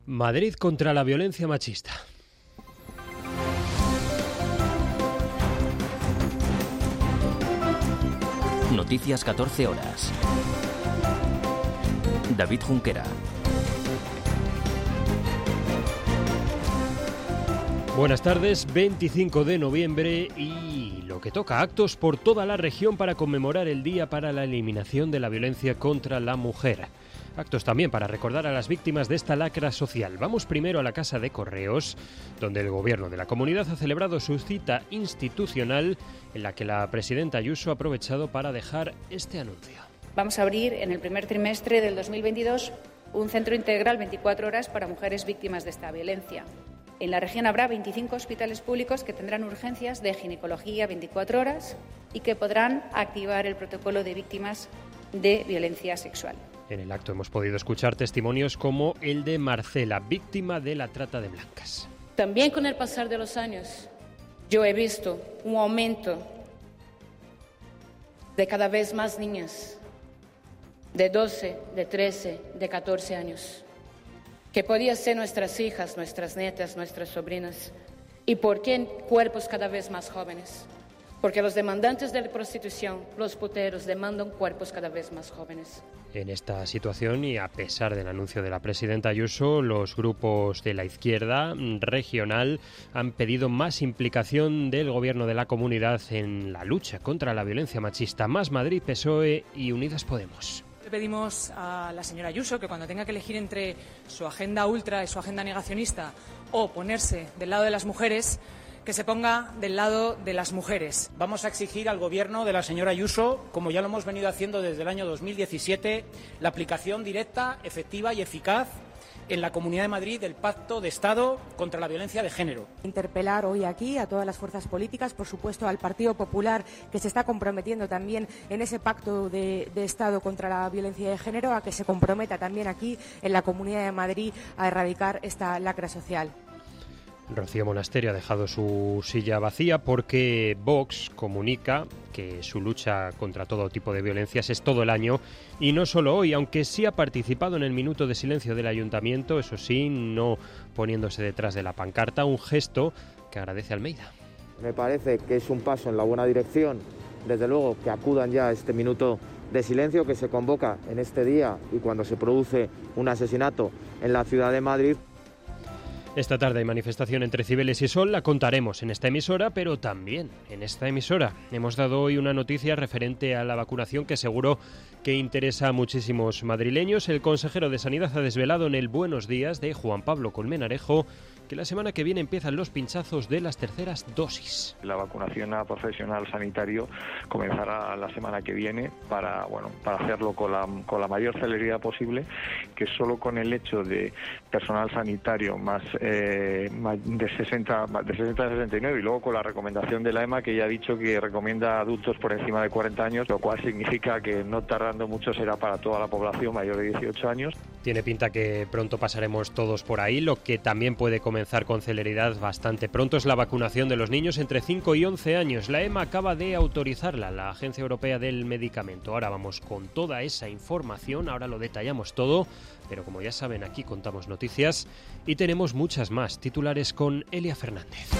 Madrid contra la violencia machista. Noticias 14 horas. David Junquera. Buenas tardes, 25 de noviembre y lo que toca, actos por toda la región para conmemorar el Día para la Eliminación de la Violencia contra la Mujer. Actos también para recordar a las víctimas de esta lacra social. Vamos primero a la Casa de Correos, donde el Gobierno de la Comunidad ha celebrado su cita institucional, en la que la presidenta Ayuso ha aprovechado para dejar este anuncio. Vamos a abrir en el primer trimestre del 2022 un centro integral 24 horas para mujeres víctimas de esta violencia. En la región habrá 25 hospitales públicos que tendrán urgencias de ginecología 24 horas y que podrán activar el protocolo de víctimas de violencia sexual. En el acto hemos podido escuchar testimonios como el de Marcela, víctima de la trata de blancas. También con el pasar de los años, yo he visto un aumento de cada vez más niñas de 12, de 13, de 14 años, que podían ser nuestras hijas, nuestras nietas, nuestras sobrinas. ¿Y por qué cuerpos cada vez más jóvenes? Porque los demandantes de la prostitución, los puteros, demandan cuerpos cada vez más jóvenes. En esta situación, y a pesar del anuncio de la presidenta Ayuso, los grupos de la izquierda regional han pedido más implicación del Gobierno de la Comunidad en la lucha contra la violencia machista. Más Madrid, PSOE y Unidas Podemos. Le pedimos a la señora Ayuso que cuando tenga que elegir entre su agenda ultra y su agenda negacionista o ponerse del lado de las mujeres, que se ponga del lado de las mujeres. Vamos a exigir al Gobierno de la señora Ayuso, como ya lo hemos venido haciendo desde el año 2017, la aplicación directa, efectiva y eficaz en la Comunidad de Madrid del Pacto de Estado contra la Violencia de Género. Interpelar hoy aquí a todas las fuerzas políticas, por supuesto al Partido Popular, que se está comprometiendo también en ese Pacto de Estado contra la Violencia de Género, a que se comprometa también aquí en la Comunidad de Madrid a erradicar esta lacra social. Rocío Monasterio ha dejado su silla vacía porque Vox comunica que su lucha contra todo tipo de violencias es todo el año y no solo hoy, aunque sí ha participado en el minuto de silencio del Ayuntamiento, eso sí, no poniéndose detrás de la pancarta, un gesto que agradece a Almeida. Me parece que es un paso en la buena dirección, desde luego que acudan ya a este minuto de silencio que se convoca en este día y cuando se produce un asesinato en la ciudad de Madrid. Esta tarde hay manifestación entre Cibeles y Sol, la contaremos en esta emisora, pero también en esta emisora. Hemos dado hoy una noticia referente a la vacunación que seguro que interesa a muchísimos madrileños. El consejero de Sanidad ha desvelado en el Buenos Días de Juan Pablo Colmenarejo que la semana que viene empiezan los pinchazos de las terceras dosis. La vacunación a profesional sanitario comenzará la semana que viene para hacerlo con la mayor celeridad posible, que solo con el hecho de personal sanitario más de 60 a 69 y luego con la recomendación de la EMA, que ya ha dicho que recomienda a adultos por encima de 40 años, lo cual significa que no tardando mucho será para toda la población mayor de 18 años. Tiene pinta que pronto pasaremos todos por ahí. Lo que también puede comenzar con celeridad bastante pronto es la vacunación de los niños entre 5 y 11 años. La EMA acaba de autorizarla, la Agencia Europea del Medicamento. Ahora vamos con toda esa información, ahora lo detallamos todo, pero como ya saben, aquí contamos noticias y tenemos muchas más. Titulares con Elia Fernández.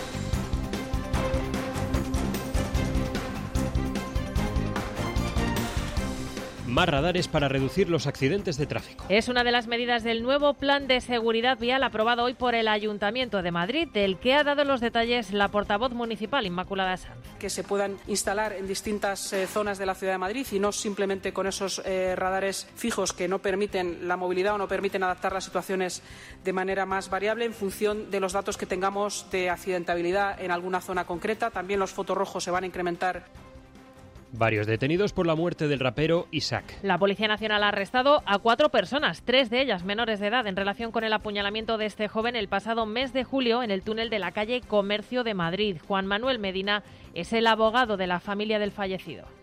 Más radares para reducir los accidentes de tráfico. Es una de las medidas del nuevo Plan de Seguridad Vial aprobado hoy por el Ayuntamiento de Madrid, del que ha dado los detalles la portavoz municipal Inmaculada Sanz. Que se puedan instalar en distintas zonas de la Ciudad de Madrid y no simplemente con esos radares fijos que no permiten la movilidad o no permiten adaptar las situaciones de manera más variable en función de los datos que tengamos de accidentabilidad en alguna zona concreta. También los fotorrojos se van a incrementar. Varios detenidos por la muerte del rapero Isaac. La Policía Nacional ha arrestado a 4 personas, 3 de ellas menores de edad, en relación con el apuñalamiento de este joven el pasado mes de julio en el túnel de la calle Comercio de Madrid. Juan Manuel Medina es el abogado de la familia del fallecido.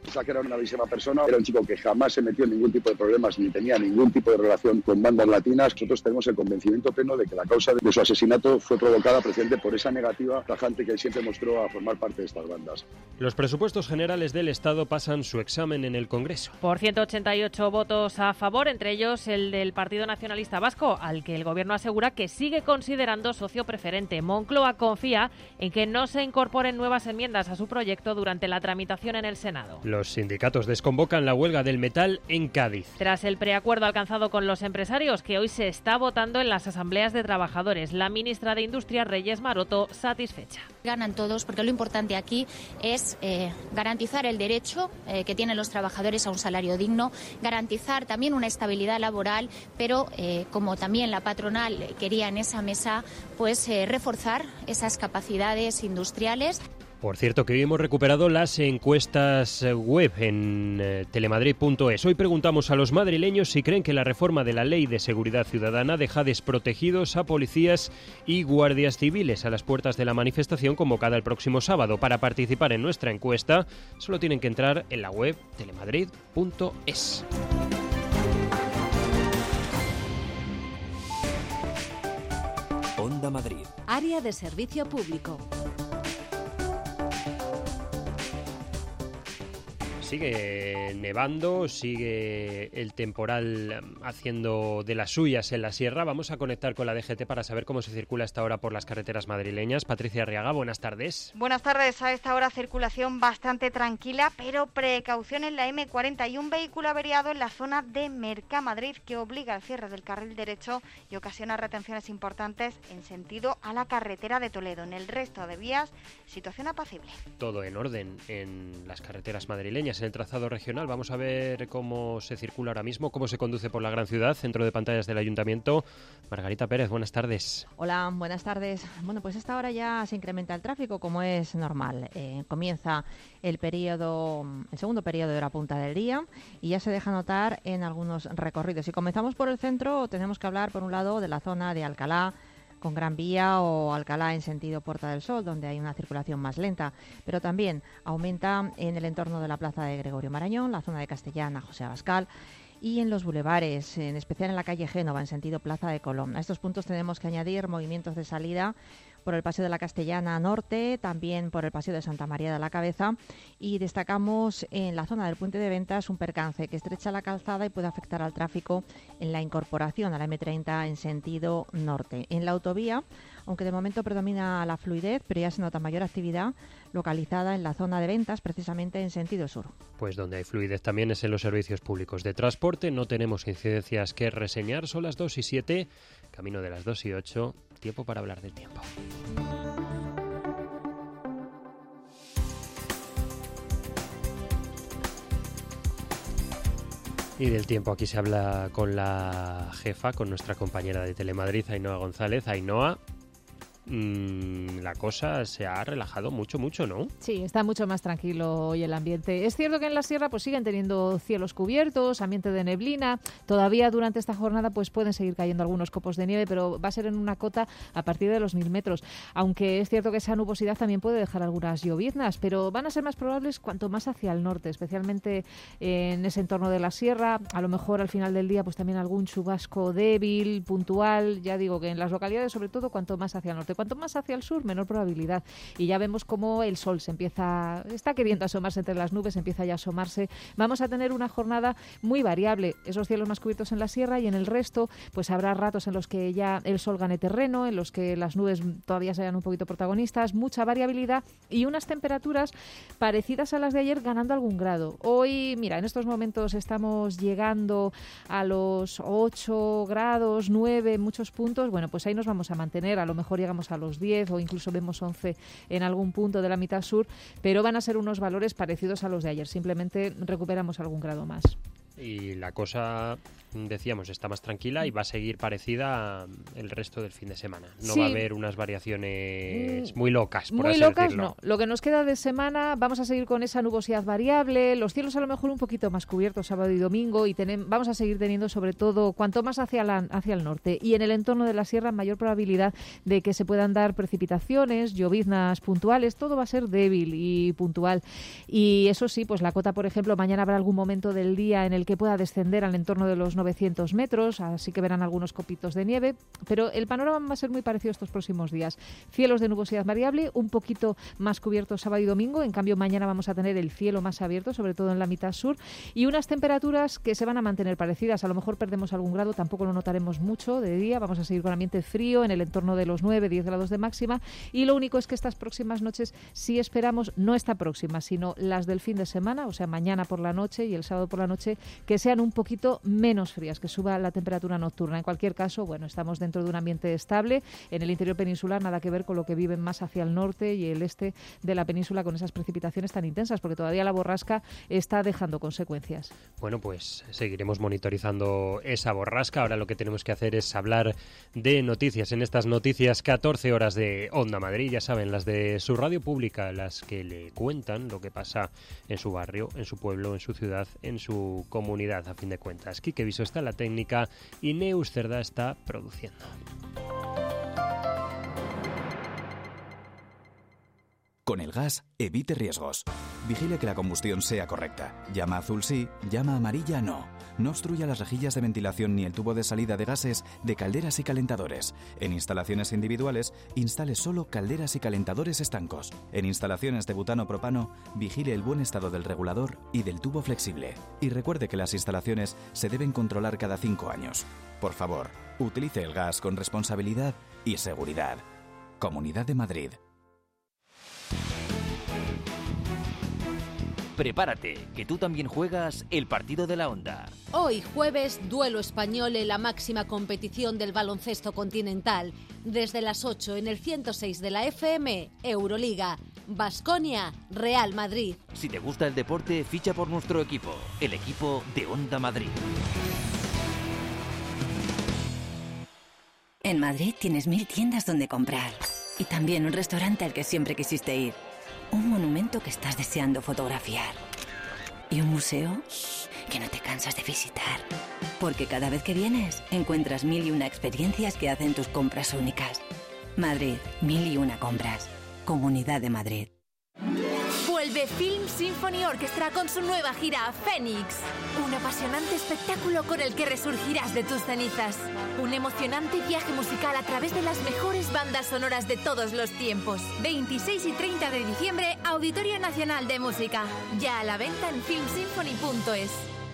Pensaba que era una bellísima persona, era un chico que jamás se metió en ningún tipo de problemas ni tenía ningún tipo de relación con bandas latinas. Nosotros tenemos el convencimiento pleno de que la causa de su asesinato fue provocada precisamente por esa negativa tajante que él siempre mostró a formar parte de estas bandas. Los presupuestos generales del Estado pasan su examen en el Congreso. Por 188 votos a favor, entre ellos el del Partido Nacionalista Vasco, al que el Gobierno asegura que sigue considerando socio preferente. Moncloa confía en que no se incorporen nuevas enmiendas a su proyecto durante la tramitación en el Senado. Los sindicatos desconvocan la huelga del metal en Cádiz. Tras el preacuerdo alcanzado con los empresarios, que hoy se está votando en las asambleas de trabajadores, la ministra de Industria, Reyes Maroto, satisfecha. Ganan todos, porque lo importante aquí es garantizar el derecho que tienen los trabajadores a un salario digno, garantizar también una estabilidad laboral, pero como también la patronal quería en esa mesa, pues reforzar esas capacidades industriales. Por cierto, que hoy hemos recuperado las encuestas web en telemadrid.es. Hoy preguntamos a los madrileños si creen que la reforma de la Ley de Seguridad Ciudadana deja desprotegidos a policías y guardias civiles a las puertas de la manifestación convocada el próximo sábado. Para participar en nuestra encuesta, solo tienen que entrar en la web telemadrid.es. Onda Madrid. Área de servicio público. Sigue nevando, sigue el temporal haciendo de las suyas en la sierra. Vamos a conectar con la DGT para saber cómo se circula a esta hora por las carreteras madrileñas. Patricia Arriaga, buenas tardes. Buenas tardes. A esta hora circulación bastante tranquila, pero precaución en la M40 y un vehículo averiado en la zona de Mercamadrid que obliga al cierre del carril derecho y ocasiona retenciones importantes en sentido a la carretera de Toledo. En el resto de vías, situación apacible. Todo en orden en las carreteras madrileñas. En el trazado regional vamos a ver cómo se circula ahora mismo, cómo se conduce por la gran ciudad, centro de pantallas del Ayuntamiento. Margarita Pérez, buenas tardes. Hola, buenas tardes. Bueno, pues a esta hora ya se incrementa el tráfico como es normal. Comienza el segundo periodo de la punta del día y ya se deja notar en algunos recorridos. Si comenzamos por el centro, tenemos que hablar por un lado de la zona de Alcalá, con Gran Vía o Alcalá en sentido Puerta del Sol, donde hay una circulación más lenta, pero también aumenta en el entorno de la plaza de Gregorio Marañón, la zona de Castellana, José Abascal, y en los bulevares, en especial en la calle Génova, en sentido Plaza de Colón. A estos puntos tenemos que añadir movimientos de salida por el Paseo de la Castellana Norte, también por el Paseo de Santa María de la Cabeza, y destacamos en la zona del Puente de Ventas un percance que estrecha la calzada y puede afectar al tráfico en la incorporación a la M30 en sentido norte. En la autovía, aunque de momento predomina la fluidez, pero ya se nota mayor actividad localizada en la zona de Ventas, precisamente en sentido sur. Pues donde hay fluidez también es en los servicios públicos de transporte. No tenemos incidencias que reseñar. Son las 2:07, camino de las 2:08. Tiempo para hablar del tiempo. Y del tiempo aquí se habla con la jefa, con nuestra compañera de Telemadrid, Ainhoa González. Ainhoa, la cosa se ha relajado mucho, ¿no? Sí, está mucho más tranquilo hoy el ambiente. Es cierto que en la sierra pues siguen teniendo cielos cubiertos, ambiente de neblina. Todavía durante esta jornada pues pueden seguir cayendo algunos copos de nieve, pero va a ser en una cota a partir de los 1000 metros. Aunque es cierto que esa nubosidad también puede dejar algunas lloviznas, pero van a ser más probables cuanto más hacia el norte, especialmente en ese entorno de la sierra. A lo mejor al final del día pues también algún chubasco débil, puntual. Ya digo que en las localidades, sobre todo, cuanto más hacia el norte. Cuanto más hacia el sur, menor probabilidad. Y ya vemos cómo el sol está queriendo asomarse entre las nubes, empieza ya a asomarse. Vamos a tener una jornada muy variable. Esos cielos más cubiertos en la sierra y en el resto, pues habrá ratos en los que ya el sol gane terreno, en los que las nubes todavía sean un poquito protagonistas, mucha variabilidad y unas temperaturas parecidas a las de ayer, ganando algún grado. Hoy, mira, en estos momentos estamos llegando a los 8 grados, 9 en muchos puntos. Bueno, pues ahí nos vamos a mantener. A lo mejor llegamos a los 10 o incluso vemos 11 en algún punto de la mitad sur, pero van a ser unos valores parecidos a los de ayer, simplemente recuperamos algún grado más. y la cosa, decíamos, está más tranquila y va a seguir parecida el resto del fin de semana. No va a haber unas variaciones muy locas, por así decirlo. No. Lo que nos queda de semana, vamos a seguir con esa nubosidad variable, los cielos a lo mejor un poquito más cubiertos sábado y domingo, y vamos a seguir teniendo, sobre todo, cuanto más hacia el norte y en el entorno de la sierra, mayor probabilidad de que se puedan dar precipitaciones, lloviznas puntuales. Todo va a ser débil y puntual. Y eso sí, pues la cota, por ejemplo, mañana habrá algún momento del día en el que pueda descender al entorno de los 900 metros, así que verán algunos copitos de nieve, pero el panorama va a ser muy parecido estos próximos días. Cielos de nubosidad variable, un poquito más cubiertos sábado y domingo, en cambio mañana vamos a tener el cielo más abierto, sobre todo en la mitad sur, y unas temperaturas que se van a mantener parecidas. A lo mejor perdemos algún grado, tampoco lo notaremos mucho de día, vamos a seguir con ambiente frío en el entorno de los 9-10 grados de máxima, y lo único es que estas próximas noches sí esperamos, no esta próxima, sino las del fin de semana, o sea, mañana por la noche y el sábado por la noche, que sean un poquito menos frías, que suba la temperatura nocturna. En cualquier caso, bueno, estamos dentro de un ambiente estable. En el interior peninsular nada que ver con lo que viven más hacia el norte y el este de la península con esas precipitaciones tan intensas, porque todavía la borrasca está dejando consecuencias. Bueno, pues seguiremos monitorizando esa borrasca. Ahora lo que tenemos que hacer es hablar de noticias. En estas noticias 14 horas de Onda Madrid, ya saben, las de su radio pública, las que le cuentan lo que pasa en su barrio, en su pueblo, en su ciudad, en su comunidad, a fin de cuentas. Quique Viso está en la técnica y Neus Cerdá está produciendo. Con el gas, evite riesgos. Vigile que la combustión sea correcta. Llama azul sí, llama amarilla no. No obstruya las rejillas de ventilación ni el tubo de salida de gases de calderas y calentadores. En instalaciones individuales, instale solo calderas y calentadores estancos. En instalaciones de butano-propano, vigile el buen estado del regulador y del tubo flexible. Y recuerde que las instalaciones se deben controlar cada 5 años. Por favor, utilice el gas con responsabilidad y seguridad. Comunidad de Madrid. Prepárate, que tú también juegas el partido de la Onda. Hoy jueves, duelo español en la máxima competición del baloncesto continental. Desde las 8 en el 106 de la FM, Euroliga. Baskonia, Real Madrid. Si te gusta el deporte, ficha por nuestro equipo, el equipo de Onda Madrid. En Madrid tienes 1000 tiendas donde comprar. Y también un restaurante al que siempre quisiste ir. Un monumento que estás deseando fotografiar. Y un museo que no te cansas de visitar. Porque cada vez que vienes, encuentras 1001 experiencias que hacen tus compras únicas. Madrid, 1001 compras. Comunidad de Madrid. Vuelve Film Symphony Orchestra con su nueva gira Fénix. Un apasionante espectáculo con el que resurgirás de tus cenizas. Un emocionante viaje musical a través de las mejores bandas sonoras de todos los tiempos. 26 y 30 de diciembre, Auditorio Nacional de Música. Ya a la venta en filmsymphony.es.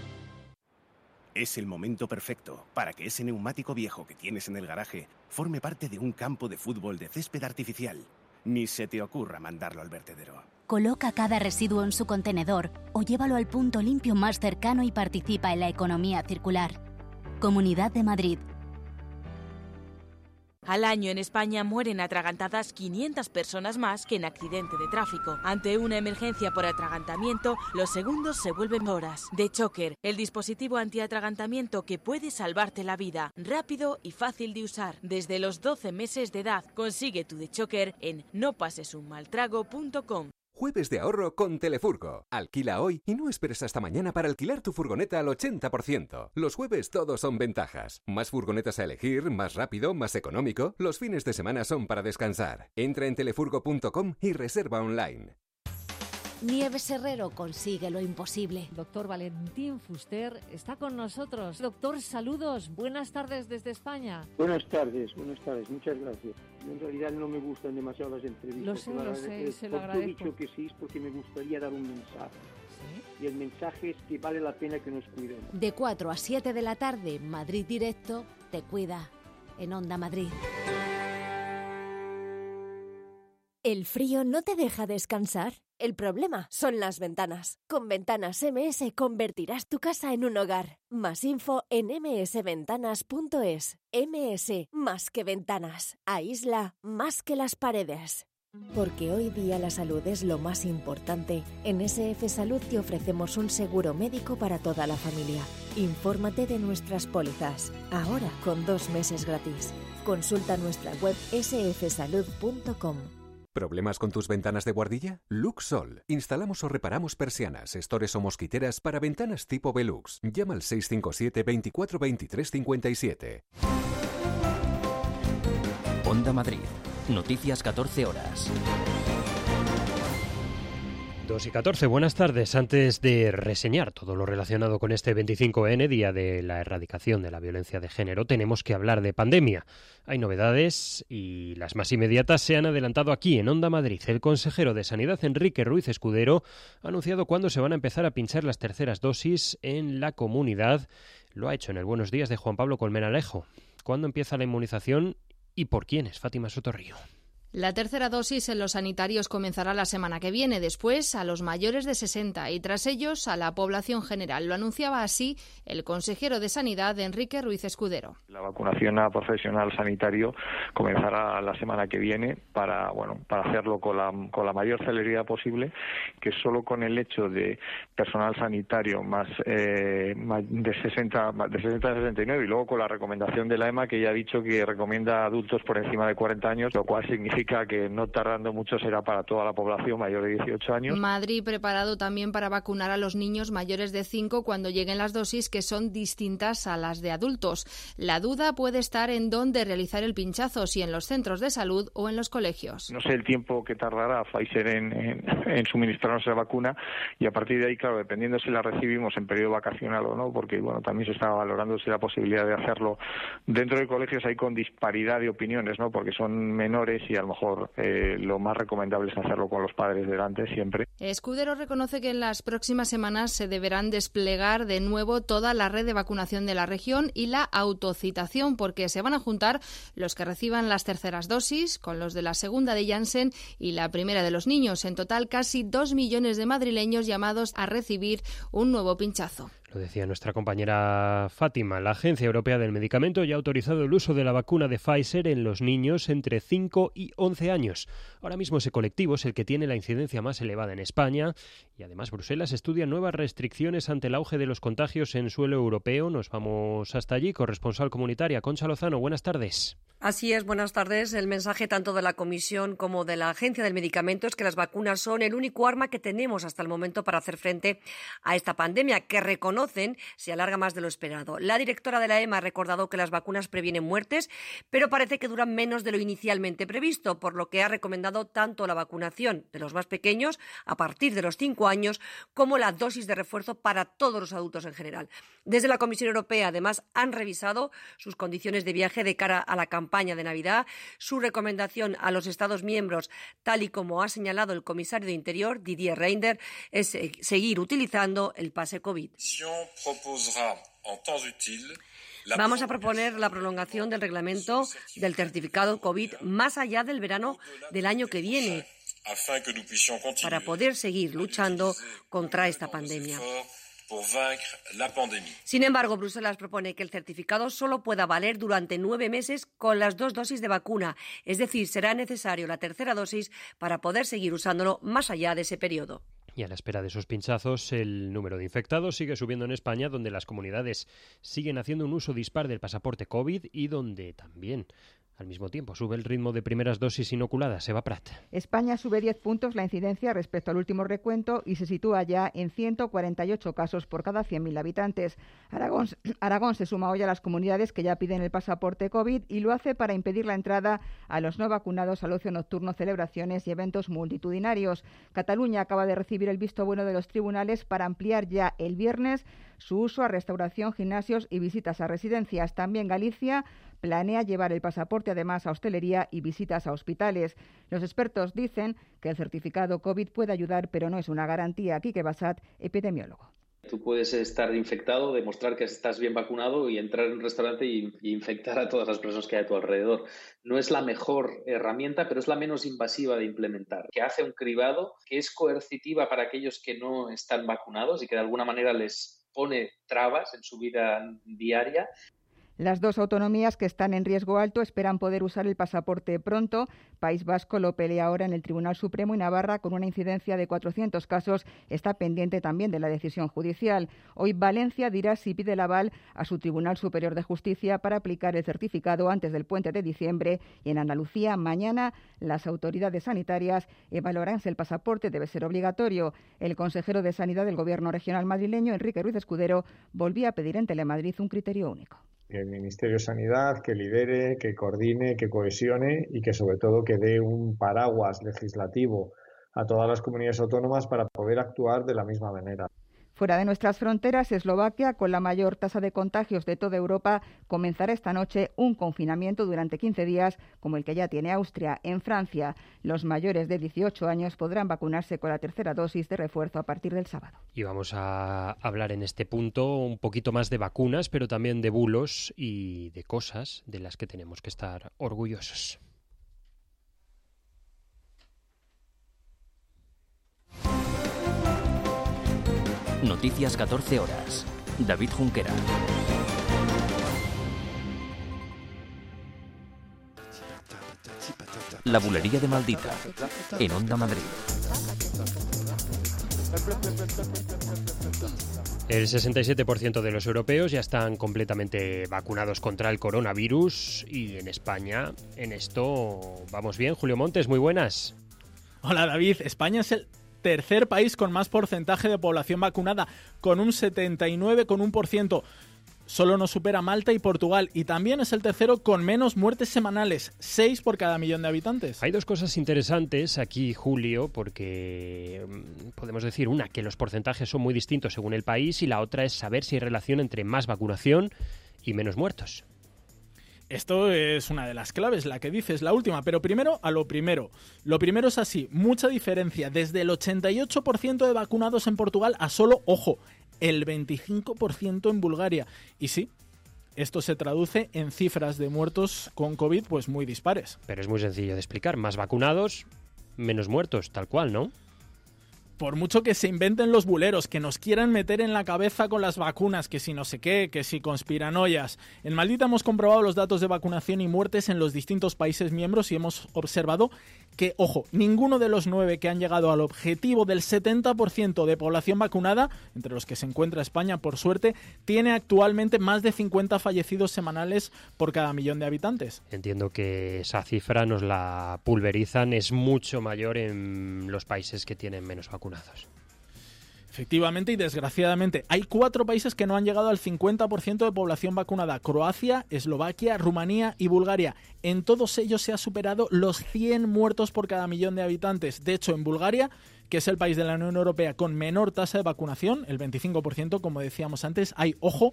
Es el momento perfecto para que ese neumático viejo que tienes en el garaje forme parte de un campo de fútbol de césped artificial. Ni se te ocurra mandarlo al vertedero. Coloca cada residuo en su contenedor o llévalo al punto limpio más cercano y participa en la economía circular. Comunidad de Madrid. Al año en España mueren atragantadas 500 personas más que en accidente de tráfico. Ante una emergencia por atragantamiento, los segundos se vuelven horas. The Choker, el dispositivo antiatragantamiento que puede salvarte la vida. Rápido y fácil de usar. Desde los 12 meses de edad. Consigue tu The Choker en nopasesunmaltrago.com. Jueves de ahorro con Telefurgo. Alquila hoy y no esperes hasta mañana para alquilar tu furgoneta al 80%. Los jueves todos son ventajas. Más furgonetas a elegir, más rápido, más económico. Los fines de semana son para descansar. Entra en telefurgo.com y reserva online. Nieves Herrero consigue lo imposible. Doctor Valentín Fuster está con nosotros. Doctor, saludos. Buenas tardes desde España. Buenas tardes. Muchas gracias. En realidad no me gustan demasiado las entrevistas. Lo sé, se lo agradezco. He dicho que sí es porque me gustaría dar un mensaje. ¿Sí? Y el mensaje es que vale la pena que nos cuidemos. De 4 a 7 de la tarde, Madrid Directo te cuida en Onda Madrid. ¿El frío no te deja descansar? El problema son las ventanas. Con Ventanas MS convertirás tu casa en un hogar. Más info en msventanas.es. MS, más que ventanas. Aísla más que las paredes. Porque hoy día la salud es lo más importante, en SF Salud te ofrecemos un seguro médico para toda la familia. Infórmate de nuestras pólizas, ahora con 2 meses gratis. Consulta nuestra web sfsalud.com. ¿Problemas con tus ventanas de buhardilla? Luxol. Instalamos o reparamos persianas, estores o mosquiteras para ventanas tipo Velux. Llama al 657 24 23 57. Onda Madrid. Noticias 14 horas. 2:14, buenas tardes. Antes de reseñar todo lo relacionado con este 25N, Día de la Erradicación de la Violencia de Género, tenemos que hablar de pandemia. Hay novedades y las más inmediatas se han adelantado aquí en Onda Madrid. El consejero de Sanidad, Enrique Ruiz Escudero, ha anunciado cuándo se van a empezar a pinchar las terceras dosis en la comunidad. Lo ha hecho en el Buenos Días de Juan Pablo Colmenalejo. ¿Cuándo empieza la inmunización y por quiénes? Fátima Sotorrío. La tercera dosis en los sanitarios comenzará la semana que viene, después a los mayores de 60 y tras ellos a la población general. Lo anunciaba así el consejero de Sanidad, Enrique Ruiz Escudero. La vacunación a profesional sanitario comenzará la semana que viene para hacerlo con la mayor celeridad posible, que solo con el hecho de personal sanitario más de 60 a 69 y luego con la recomendación de la EMA, que ya ha dicho que recomienda a adultos por encima de 40 años, lo cual significa que no tardando mucho será para toda la población mayor de 18 años. Madrid preparado también para vacunar a los niños mayores de 5 cuando lleguen las dosis, que son distintas a las de adultos. La duda puede estar en dónde realizar el pinchazo, si en los centros de salud o en los colegios. No sé el tiempo que tardará Pfizer en suministrarnos la vacuna y a partir de ahí, claro, dependiendo si la recibimos en periodo vacacional o no, porque también se está valorando si la posibilidad de hacerlo dentro de colegios hay con disparidad de opiniones, ¿no? Porque son menores y a lo mejor lo más recomendable es hacerlo con los padres delante siempre. Escudero reconoce que en las próximas semanas se deberán desplegar de nuevo toda la red de vacunación de la región y la autocitación, porque se van a juntar los que reciban las terceras dosis con los de la segunda de Janssen y la primera de los niños. En total, casi 2 millones de madrileños llamados a recibir un nuevo pinchazo. Lo decía nuestra compañera Fátima. La Agencia Europea del Medicamento ya ha autorizado el uso de la vacuna de Pfizer en los niños entre 5 y 11 años. Ahora mismo ese colectivo es el que tiene la incidencia más elevada en España y además Bruselas estudia nuevas restricciones ante el auge de los contagios en suelo europeo. Nos vamos hasta allí. Corresponsal comunitaria Concha Lozano, buenas tardes. Así es, buenas tardes. El mensaje tanto de la Comisión como de la Agencia del Medicamento es que las vacunas son el único arma que tenemos hasta el momento para hacer frente a esta pandemia, que reconocen se alarga más de lo esperado. La directora de la EMA ha recordado que las vacunas previenen muertes, pero parece que duran menos de lo inicialmente previsto, por lo que ha recomendado tanto la vacunación de los más pequeños a partir de los 5 años como la dosis de refuerzo para todos los adultos en general. Desde la Comisión Europea, además, han revisado sus condiciones de viaje de cara a la campaña de Navidad. Su recomendación a los Estados miembros, tal y como ha señalado el comisario de Interior, Didier Reynders, es seguir utilizando el pase COVID. Vamos a proponer la prolongación del reglamento del certificado COVID más allá del verano del año que viene para poder seguir luchando contra esta pandemia. Sin embargo, Bruselas propone que el certificado solo pueda valer durante 9 meses con las 2 dosis de vacuna, es decir, será necesario la tercera dosis para poder seguir usándolo más allá de ese periodo. Y a la espera de esos pinchazos, el número de infectados sigue subiendo en España, donde las comunidades siguen haciendo un uso dispar del pasaporte COVID y donde también, al mismo tiempo, sube el ritmo de primeras dosis inoculadas. Eva Prat. España sube 10 puntos la incidencia respecto al último recuento y se sitúa ya en 148 casos por cada 100.000 habitantes. Aragón se suma hoy a las comunidades que ya piden el pasaporte COVID y lo hace para impedir la entrada a los no vacunados al ocio nocturno, celebraciones y eventos multitudinarios. Cataluña acaba de recibir el visto bueno de los tribunales para ampliar ya el viernes su uso a restauración, gimnasios y visitas a residencias. También Galicia planea llevar el pasaporte además a hostelería y visitas a hospitales. Los expertos dicen que el certificado COVID puede ayudar, pero no es una garantía. Quique Bassat, epidemiólogo. Tú puedes estar infectado, demostrar que estás bien vacunado y entrar en un restaurante y infectar a todas las personas que hay a tu alrededor. No es la mejor herramienta, pero es la menos invasiva de implementar, que hace un cribado, que es coercitiva para aquellos que no están vacunados y que de alguna manera les pone trabas en su vida diaria. Las dos autonomías que están en riesgo alto esperan poder usar el pasaporte pronto. País Vasco lo pelea ahora en el Tribunal Supremo y Navarra, con una incidencia de 400 casos, está pendiente también de la decisión judicial. Hoy Valencia dirá si pide el aval a su Tribunal Superior de Justicia para aplicar el certificado antes del puente de diciembre. Y en Andalucía, mañana, las autoridades sanitarias evaluarán si el pasaporte debe ser obligatorio. El consejero de Sanidad del Gobierno regional madrileño, Enrique Ruiz Escudero, volvía a pedir en Telemadrid un criterio único. Que el Ministerio de Sanidad, que lidere, que coordine, que cohesione y que sobre todo que dé un paraguas legislativo a todas las comunidades autónomas para poder actuar de la misma manera. Fuera de nuestras fronteras, Eslovaquia, con la mayor tasa de contagios de toda Europa, comenzará esta noche un confinamiento durante 15 días, como el que ya tiene Austria. En Francia, los mayores de 18 años podrán vacunarse con la tercera dosis de refuerzo a partir del sábado. Y vamos a hablar en este punto un poquito más de vacunas, pero también de bulos y de cosas de las que tenemos que estar orgullosos. Noticias 14 horas. David Junquera. La bulería de Maldita, en Onda Madrid. El 67% de los europeos ya están completamente vacunados contra el coronavirus y en España en esto vamos bien. Julio Montes, muy buenas. Hola David, España es el tercer país con más porcentaje de población vacunada, con un 79,1%. Solo nos supera Malta y Portugal, y también es el tercero con menos muertes semanales, 6 por cada millón de habitantes. Hay dos cosas interesantes aquí, Julio, porque podemos decir una, que los porcentajes son muy distintos según el país, y la otra es saber si hay relación entre más vacunación y menos muertos. Esto es una de las claves, la que dices, la última, pero primero a lo primero. Lo primero es así, mucha diferencia, desde el 88% de vacunados en Portugal a solo, ojo, el 25% en Bulgaria. Y sí, esto se traduce en cifras de muertos con COVID pues muy dispares. Pero es muy sencillo de explicar, más vacunados, menos muertos, tal cual, ¿no? Por mucho que se inventen los buleros, que nos quieran meter en la cabeza con las vacunas, que si no sé qué, que si conspiranoias. En Maldita hemos comprobado los datos de vacunación y muertes en los distintos países miembros y hemos observado que, ojo, ninguno de los 9 que han llegado al objetivo del 70% de población vacunada, entre los que se encuentra España, por suerte, tiene actualmente más de 50 fallecidos semanales por cada millón de habitantes. Entiendo que esa cifra nos la pulverizan, es mucho mayor en los países que tienen menos vacunados. Efectivamente y desgraciadamente. Hay 4 países que no han llegado al 50% de población vacunada. Croacia, Eslovaquia, Rumanía y Bulgaria. En todos ellos se ha superado los 100 muertos por cada millón de habitantes. De hecho, en Bulgaria, que es el país de la Unión Europea con menor tasa de vacunación, el 25%, como decíamos antes, hay, ojo,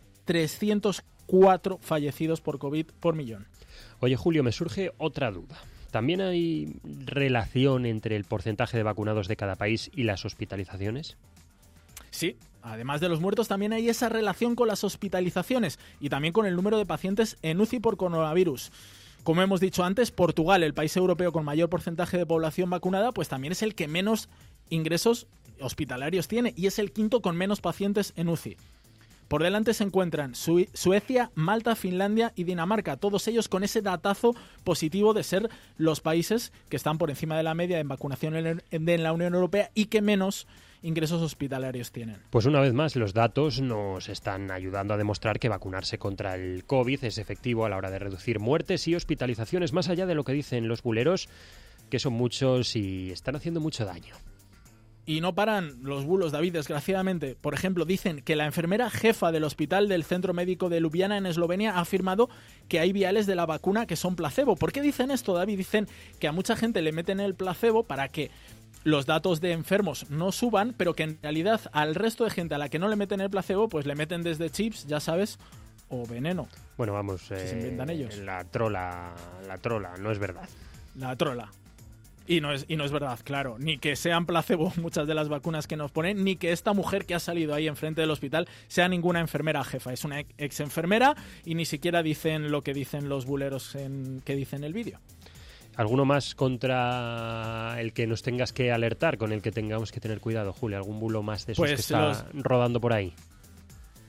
304 fallecidos por COVID por millón. Oye, Julio, me surge otra duda. ¿También hay relación entre el porcentaje de vacunados de cada país y las hospitalizaciones? Sí, además de los muertos también hay esa relación con las hospitalizaciones y también con el número de pacientes en UCI por coronavirus. Como hemos dicho antes, Portugal, el país europeo con mayor porcentaje de población vacunada, pues también es el que menos ingresos hospitalarios tiene y es el quinto con menos pacientes en UCI. Por delante se encuentran Suecia, Malta, Finlandia y Dinamarca, todos ellos con ese datazo positivo de ser los países que están por encima de la media en vacunación en la Unión Europea y que menos ingresos hospitalarios tienen. Pues una vez más, los datos nos están ayudando a demostrar que vacunarse contra el COVID es efectivo a la hora de reducir muertes y hospitalizaciones, más allá de lo que dicen los buleros, que son muchos y están haciendo mucho daño. Y no paran los bulos, David, desgraciadamente. Por ejemplo, dicen que la enfermera jefa del hospital del Centro Médico de Ljubljana en Eslovenia ha afirmado que hay viales de la vacuna que son placebo. ¿Por qué dicen esto, David? Dicen que a mucha gente le meten el placebo para que los datos de enfermos no suban, pero que en realidad al resto de gente a la que no le meten el placebo, pues le meten desde chips, ya sabes, o veneno. Bueno, vamos, que se inventan ellos. La trola, no es verdad. La trola. Y no es verdad, claro, ni que sean placebo muchas de las vacunas que nos ponen, ni que esta mujer que ha salido ahí enfrente del hospital sea ninguna enfermera jefa, es una ex enfermera y ni siquiera dicen lo que dicen los buleros que dicen el vídeo. ¿Alguno más contra el que nos tengas que alertar, con el que tengamos que tener cuidado, Julio? ¿Algún bulo más de esos que está rodando por ahí?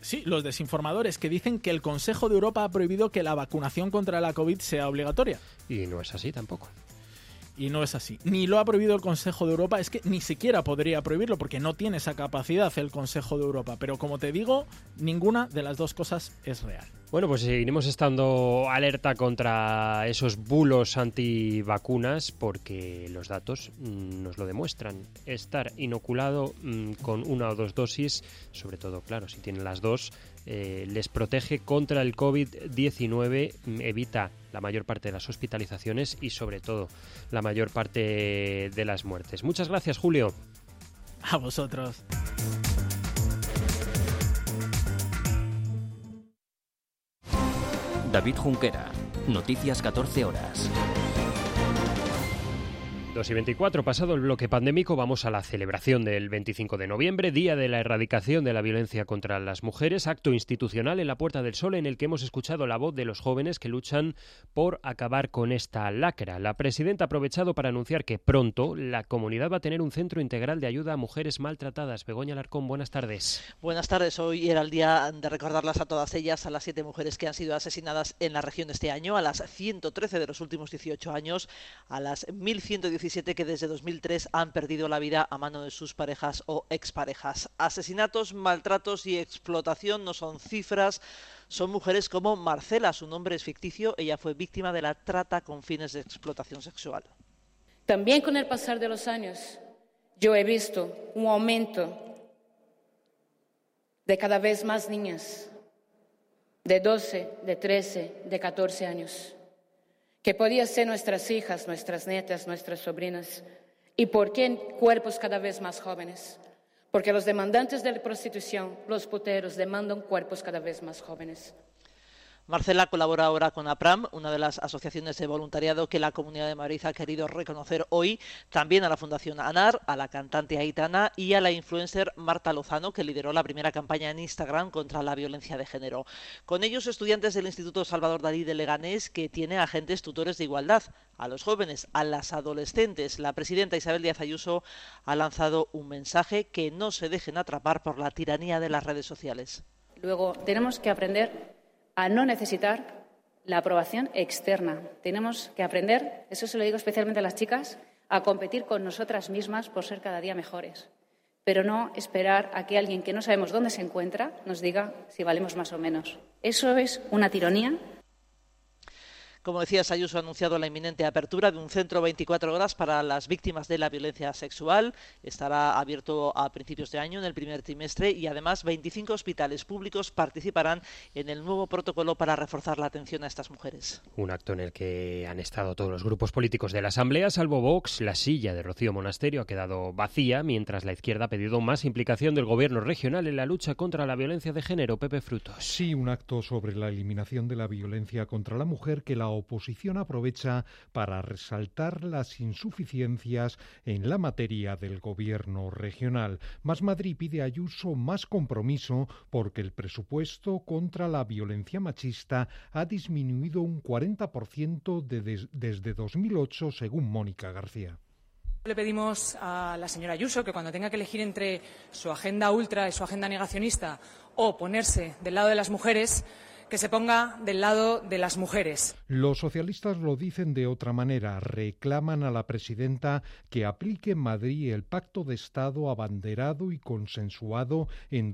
Sí, los desinformadores que dicen que el Consejo de Europa ha prohibido que la vacunación contra la COVID sea obligatoria. Y no es así tampoco. Y no es así. Ni lo ha prohibido el Consejo de Europa, es que ni siquiera podría prohibirlo porque no tiene esa capacidad el Consejo de Europa. Pero como te digo, ninguna de las dos cosas es real. Bueno, pues seguiremos estando alerta contra esos bulos antivacunas porque los datos nos lo demuestran. Estar inoculado con 1 o 2 dosis, sobre todo, claro, si tienen las dos, les protege contra el COVID-19, evita la mayor parte de las hospitalizaciones y, sobre todo, la mayor parte de las muertes. Muchas gracias, Julio. A vosotros. David Junquera, Noticias 14 horas. 2:24, pasado el bloque pandémico, vamos a la celebración del 25 de noviembre, Día de la Erradicación de la Violencia contra las Mujeres, acto institucional en la Puerta del Sol en el que hemos escuchado la voz de los jóvenes que luchan por acabar con esta lacra. La presidenta ha aprovechado para anunciar que pronto la comunidad va a tener un centro integral de ayuda a mujeres maltratadas. Begoña Alarcón, buenas tardes. Buenas tardes, hoy era el día de recordarlas a todas ellas, a las 7 mujeres que han sido asesinadas en la región este año, a las 113 de los últimos 18 años, a las 1.117 que desde 2003 han perdido la vida a mano de sus parejas o exparejas. Asesinatos, maltratos y explotación no son cifras, son mujeres como Marcela, su nombre es ficticio, ella fue víctima de la trata con fines de explotación sexual. También con el pasar de los años, yo he visto un aumento de cada vez más niñas de 12, de 13, de 14 años. Que podían ser nuestras hijas, nuestras nietas, nuestras sobrinas. ¿Y por qué cuerpos cada vez más jóvenes? Porque los demandantes de la prostitución, los puteros, demandan cuerpos cada vez más jóvenes. Marcela colabora ahora con APRAM, una de las asociaciones de voluntariado que la Comunidad de Madrid ha querido reconocer hoy, también a la Fundación ANAR, a la cantante Aitana y a la influencer Marta Lozano, que lideró la primera campaña en Instagram contra la violencia de género. Con ellos, estudiantes del Instituto Salvador Dalí de Leganés, que tiene agentes tutores de igualdad, a los jóvenes, a las adolescentes. La presidenta Isabel Díaz Ayuso ha lanzado un mensaje: que no se dejen atrapar por la tiranía de las redes sociales. Luego, tenemos que aprender a no necesitar la aprobación externa. Tenemos que aprender, eso se lo digo especialmente a las chicas, a competir con nosotras mismas por ser cada día mejores, pero no esperar a que alguien que no sabemos dónde se encuentra nos diga si valemos más o menos. Eso es una tiranía. Como decías, Ayuso ha anunciado la inminente apertura de un centro 24 horas para las víctimas de la violencia sexual. Estará abierto a principios de año, en el primer trimestre, y además 25 hospitales públicos participarán en el nuevo protocolo para reforzar la atención a estas mujeres. Un acto en el que han estado todos los grupos políticos de la Asamblea, salvo Vox. La silla de Rocío Monasterio ha quedado vacía, mientras la izquierda ha pedido más implicación del gobierno regional en la lucha contra la violencia de género. Pepe Frutos. Sí, un acto sobre la eliminación de la violencia contra la mujer que la oposición aprovecha para resaltar las insuficiencias en la materia del gobierno regional. Más Madrid pide a Ayuso más compromiso porque el presupuesto contra la violencia machista ha disminuido un 40% desde 2008, según Mónica García. Le pedimos a la señora Ayuso que cuando tenga que elegir entre su agenda ultra y su agenda negacionista o ponerse del lado de las mujeres, que se ponga del lado de las mujeres. Los socialistas lo dicen de otra manera. Reclaman a la presidenta que aplique en Madrid el pacto de Estado abanderado y consensuado en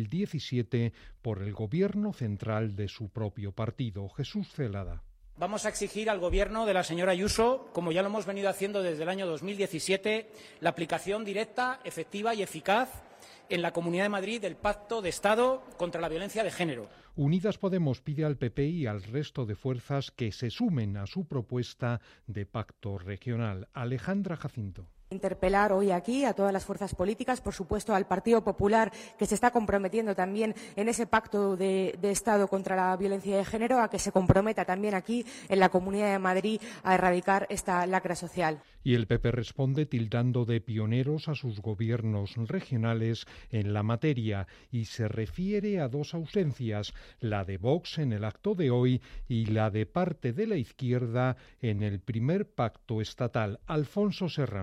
2017 por el gobierno central de su propio partido. Jesús Celada. Vamos a exigir al Gobierno de la señora Ayuso, como ya lo hemos venido haciendo desde el año 2017, la aplicación directa, efectiva y eficaz en la Comunidad de Madrid del Pacto de Estado contra la Violencia de Género. Unidas Podemos pide al PP y al resto de fuerzas que se sumen a su propuesta de pacto regional. Alejandra Jacinto. Interpelar hoy aquí a todas las fuerzas políticas, por supuesto al Partido Popular, que se está comprometiendo también en ese pacto de Estado contra la violencia de género, a que se comprometa también aquí en la Comunidad de Madrid a erradicar esta lacra social. Y el PP responde tildando de pioneros a sus gobiernos regionales en la materia y se refiere a dos ausencias, la de Vox en el acto de hoy y la de parte de la izquierda en el primer pacto estatal. Alfonso Serrano.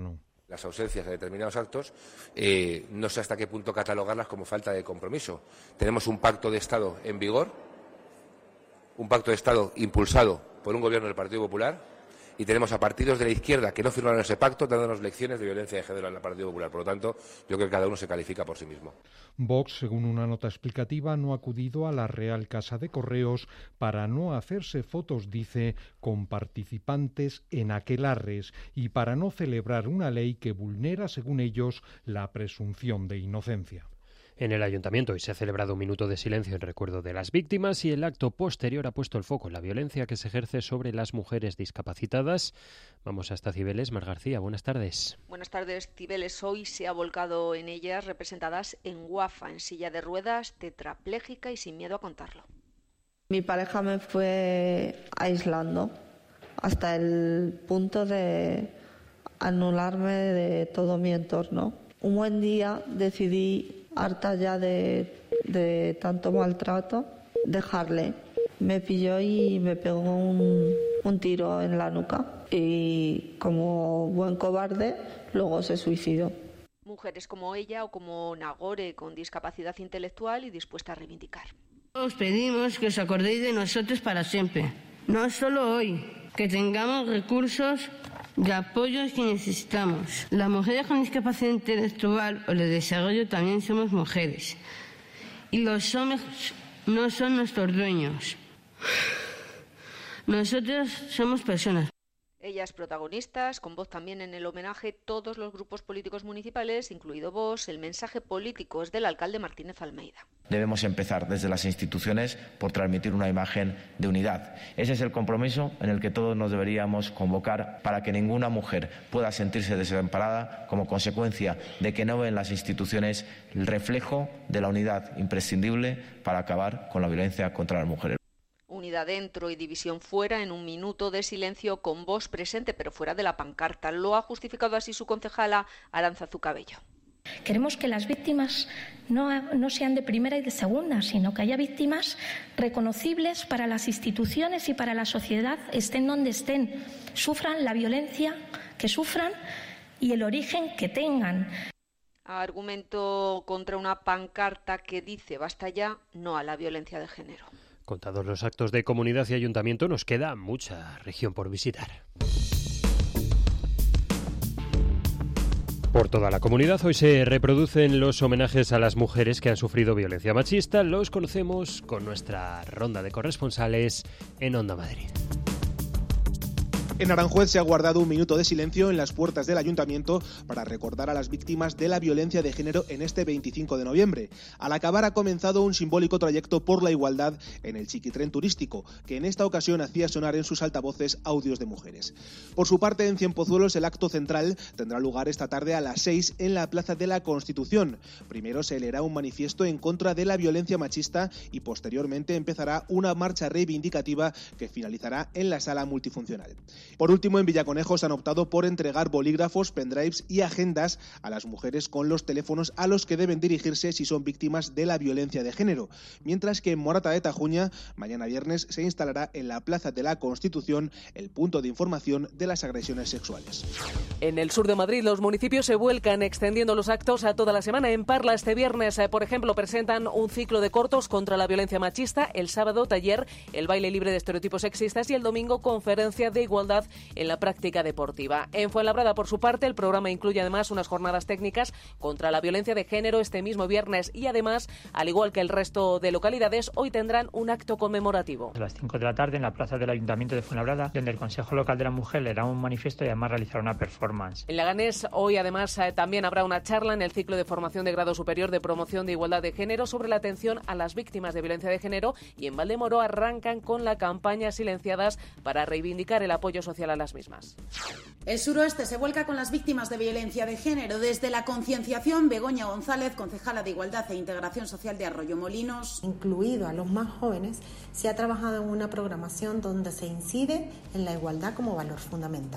Las ausencias de determinados actos, no sé hasta qué punto catalogarlas como falta de compromiso. Tenemos un pacto de Estado en vigor, un pacto de Estado impulsado por un gobierno del Partido Popular, y tenemos a partidos de la izquierda que no firmaron ese pacto dándonos lecciones de violencia de género en el Partido Popular. Por lo tanto, yo creo que cada uno se califica por sí mismo. Vox, según una nota explicativa, no ha acudido a la Real Casa de Correos para no hacerse fotos, dice, con participantes en aquelarres y para no celebrar una ley que vulnera, según ellos, la presunción de inocencia. En el Ayuntamiento hoy se ha celebrado un minuto de silencio en recuerdo de las víctimas y el acto posterior ha puesto el foco en la violencia que se ejerce sobre las mujeres discapacitadas. Vamos hasta Cibeles. Mar García, buenas tardes. Buenas tardes. Cibeles hoy se ha volcado en ellas representadas en guafa, en silla de ruedas, tetrapléjica y sin miedo a contarlo. Mi pareja me fue aislando hasta el punto de anularme de todo mi entorno. Un buen día decidí, harta ya de tanto maltrato, dejarle. Me pilló y me pegó un tiro en la nuca y, como buen cobarde, luego se suicidó. Mujeres como ella o como Nagore, con discapacidad intelectual y dispuesta a reivindicar. Os pedimos que os acordéis de nosotros para siempre, no solo hoy, que tengamos recursos de apoyos que necesitamos. Las mujeres con discapacidad intelectual o de desarrollo también somos mujeres. Y los hombres no son nuestros dueños. Nosotros somos personas. Ellas protagonistas, con voz también en el homenaje, todos los grupos políticos municipales, incluido Vox. El mensaje político es del alcalde Martínez Almeida. Debemos empezar desde las instituciones por transmitir una imagen de unidad. Ese es el compromiso en el que todos nos deberíamos convocar para que ninguna mujer pueda sentirse desamparada como consecuencia de que no ven las instituciones el reflejo de la unidad imprescindible para acabar con la violencia contra las mujeres. Unidad dentro y división fuera, en un minuto de silencio con Vox presente pero fuera de la pancarta. Lo ha justificado así su concejala Arantzazu Cabello. Queremos que las víctimas no sean de primera y de segunda, sino que haya víctimas reconocibles para las instituciones y para la sociedad, estén donde estén, sufran la violencia que sufran y el origen que tengan. Argumento contra una pancarta que dice basta ya, no a la violencia de género. Contados los actos de comunidad y ayuntamiento, nos queda mucha región por visitar. Por toda la comunidad hoy se reproducen los homenajes a las mujeres que han sufrido violencia machista. Los conocemos con nuestra ronda de corresponsales en Onda Madrid. En Aranjuez se ha guardado un minuto de silencio en las puertas del ayuntamiento para recordar a las víctimas de la violencia de género en este 25 de noviembre. Al acabar ha comenzado un simbólico trayecto por la igualdad en el chiquitren turístico, que en esta ocasión hacía sonar en sus altavoces audios de mujeres. Por su parte, en Cienpozuelos el acto central tendrá lugar esta tarde a las 6 en la Plaza de la Constitución. Primero se leerá un manifiesto en contra de la violencia machista y posteriormente empezará una marcha reivindicativa que finalizará en la sala multifuncional. Por último, en Villaconejos han optado por entregar bolígrafos, pendrives y agendas a las mujeres con los teléfonos a los que deben dirigirse si son víctimas de la violencia de género, mientras que en Morata de Tajuña, mañana viernes, se instalará en la Plaza de la Constitución el punto de información de las agresiones sexuales. En el sur de Madrid, los municipios se vuelcan extendiendo los actos a toda la semana. En Parla, este viernes, por ejemplo, presentan un ciclo de cortos contra la violencia machista, el sábado taller, el baile libre de estereotipos sexistas y el domingo conferencia de igualdad en la práctica deportiva. En Fuenlabrada, por su parte, el programa incluye además unas jornadas técnicas contra la violencia de género este mismo viernes y además, al igual que el resto de localidades, hoy tendrán un acto conmemorativo. A las 5 de la tarde en la plaza del Ayuntamiento de Fuenlabrada, donde el Consejo Local de la Mujer leerá un manifiesto y además realizará una performance. En Leganés, hoy además también habrá una charla en el ciclo de formación de grado superior de promoción de igualdad de género sobre la atención a las víctimas de violencia de género, y en Valdemoro arrancan con la campaña Silenciadas para reivindicar el apoyo social a las mismas. El suroeste se vuelca con las víctimas de violencia de género. Desde la concienciación, Begoña González, concejala de Igualdad e Integración Social de Arroyomolinos. Incluido a los más jóvenes, se ha trabajado en una programación donde se incide en la igualdad como valor fundamental.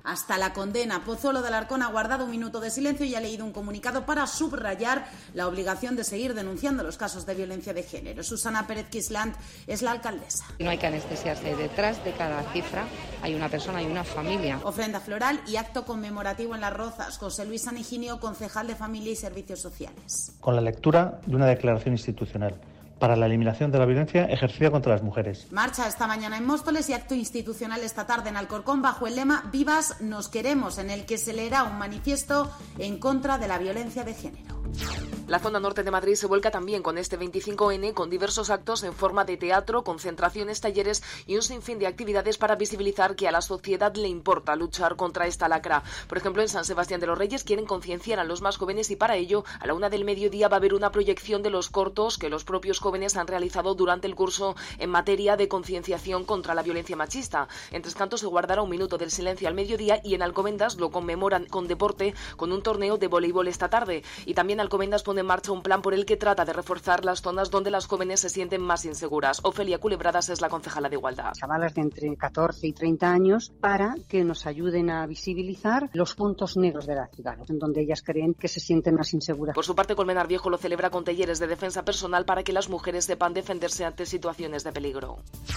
Hasta la condena. Pozuelo de Alarcón ha guardado un minuto de silencio y ha leído un comunicado para subrayar la obligación de seguir denunciando los casos de violencia de género. Susana Pérez Quisland es la alcaldesa. No hay que anestesiarse. Detrás de cada cifra hay una persona y una familia. Ofrenda floral y acto conmemorativo en Las Rozas. José Luis San Higinio, concejal de Familia y Servicios Sociales. Con la lectura de una declaración institucional para la eliminación de la violencia ejercida contra las mujeres. Marcha esta mañana en Móstoles y acto institucional esta tarde en Alcorcón bajo el lema Vivas nos queremos, en el que se leerá un manifiesto en contra de la violencia de género. La zona norte de Madrid se vuelca también con este 25N, con diversos actos en forma de teatro, concentraciones, talleres y un sinfín de actividades para visibilizar que a la sociedad le importa luchar contra esta lacra. Por ejemplo, en San Sebastián de los Reyes quieren concienciar a los más jóvenes y para ello, a la 1:00 p.m. va a haber una proyección de los cortos que los propios jóvenes han realizado durante el curso en materia de concienciación contra la violencia machista. En Tres Cantos se guardará un minuto del silencio al mediodía y en Alcobendas lo conmemoran con deporte con un torneo de voleibol esta tarde. Y también Alcobendas pone en marcha un plan por el que trata de reforzar las zonas donde las jóvenes se sienten más inseguras. Ofelia Culebradas es la concejala de Igualdad. Chavalas de entre 14 y 30 años para que nos ayuden a visibilizar los puntos negros de la ciudad, en donde ellas creen que se sienten más inseguras. Por su parte, Colmenar Viejo lo celebra con talleres de defensa personal para que las mujeres sepan defenderse ante situaciones de peligro.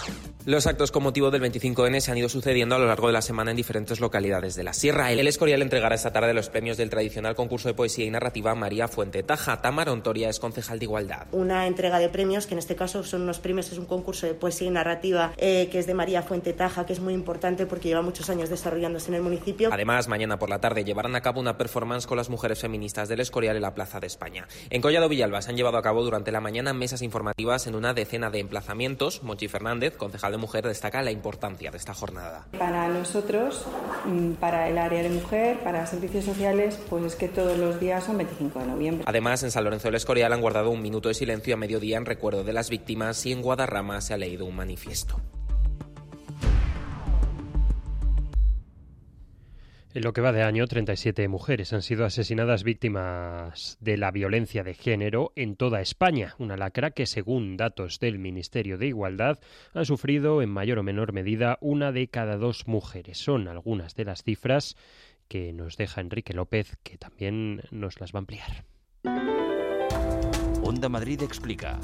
Los actos con motivo del 25N se han ido sucediendo a lo largo de la semana en diferentes localidades de la Sierra. El Escorial entregará esta tarde los premios del tradicional concurso de poesía y narrativa María Fuente Taja. Tamara Ontoria es concejal de Igualdad. Una entrega de premios, que en este caso son unos premios, es un concurso de poesía y narrativa que es de María Fuente Taja, que es muy importante porque lleva muchos años desarrollándose en el municipio. Además, mañana por la tarde llevarán a cabo una performance con las mujeres feministas del Escorial en la Plaza de España. En Collado Villalba se han llevado a cabo durante la mañana mesas informativas en una decena de emplazamientos. Monchi Fernández, concejal de Mujer, destaca la importancia de esta jornada. Para nosotros, para el área de mujer, para servicios sociales, pues es que todos los días son 25 de noviembre. Además, en San Lorenzo del Escorial han guardado un minuto de silencio a mediodía en recuerdo de las víctimas y en Guadarrama se ha leído un manifiesto. En lo que va de año, 37 mujeres han sido asesinadas víctimas de la violencia de género en toda España, una lacra que, según datos del Ministerio de Igualdad, han sufrido en mayor o menor medida 1 de cada 2 mujeres. Son algunas de las cifras que nos deja Enrique López, que también nos las va a ampliar. Onda Madrid explica.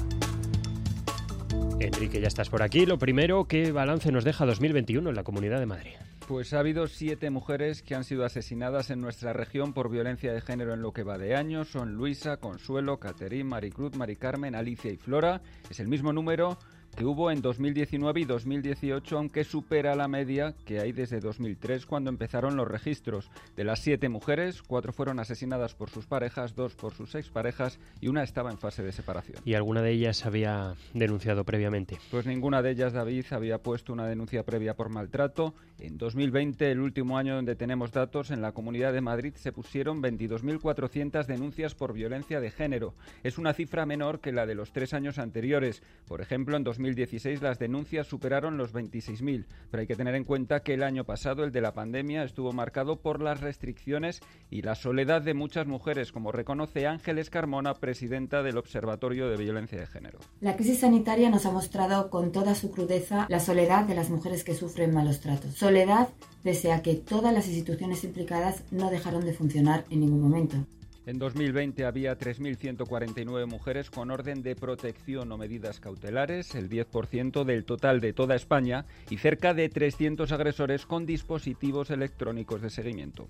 Enrique, ya estás por aquí. Lo primero, ¿qué balance nos deja 2021 en la Comunidad de Madrid? Pues ha habido 7 mujeres que han sido asesinadas en nuestra región por violencia de género en lo que va de año. Son Luisa, Consuelo, Caterín, Maricruz, Mari Carmen, Alicia y Flora. Es el mismo número que hubo en 2019 y 2018, aunque supera la media que hay desde 2003, cuando empezaron los registros. De las 7 mujeres, 4 fueron asesinadas por sus parejas, 2 por sus exparejas y 1 estaba en fase de separación. ¿Y alguna de ellas había denunciado previamente? Pues ninguna de ellas, David, había puesto una denuncia previa por maltrato. En 2020, el último año donde tenemos datos, en la Comunidad de Madrid se pusieron 22.400 denuncias por violencia de género. Es una cifra menor que la de los 3 años anteriores. Por ejemplo, en 2016 las denuncias superaron los 26.000, pero hay que tener en cuenta que el año pasado, el de la pandemia, estuvo marcado por las restricciones y la soledad de muchas mujeres, como reconoce Ángeles Carmona, presidenta del Observatorio de Violencia de Género. La crisis sanitaria nos ha mostrado con toda su crudeza la soledad de las mujeres que sufren malos tratos. Soledad pese a que todas las instituciones implicadas no dejaron de funcionar en ningún momento. En 2020 había 3.149 mujeres con orden de protección o medidas cautelares, el 10% del total de toda España, y cerca de 300 agresores con dispositivos electrónicos de seguimiento.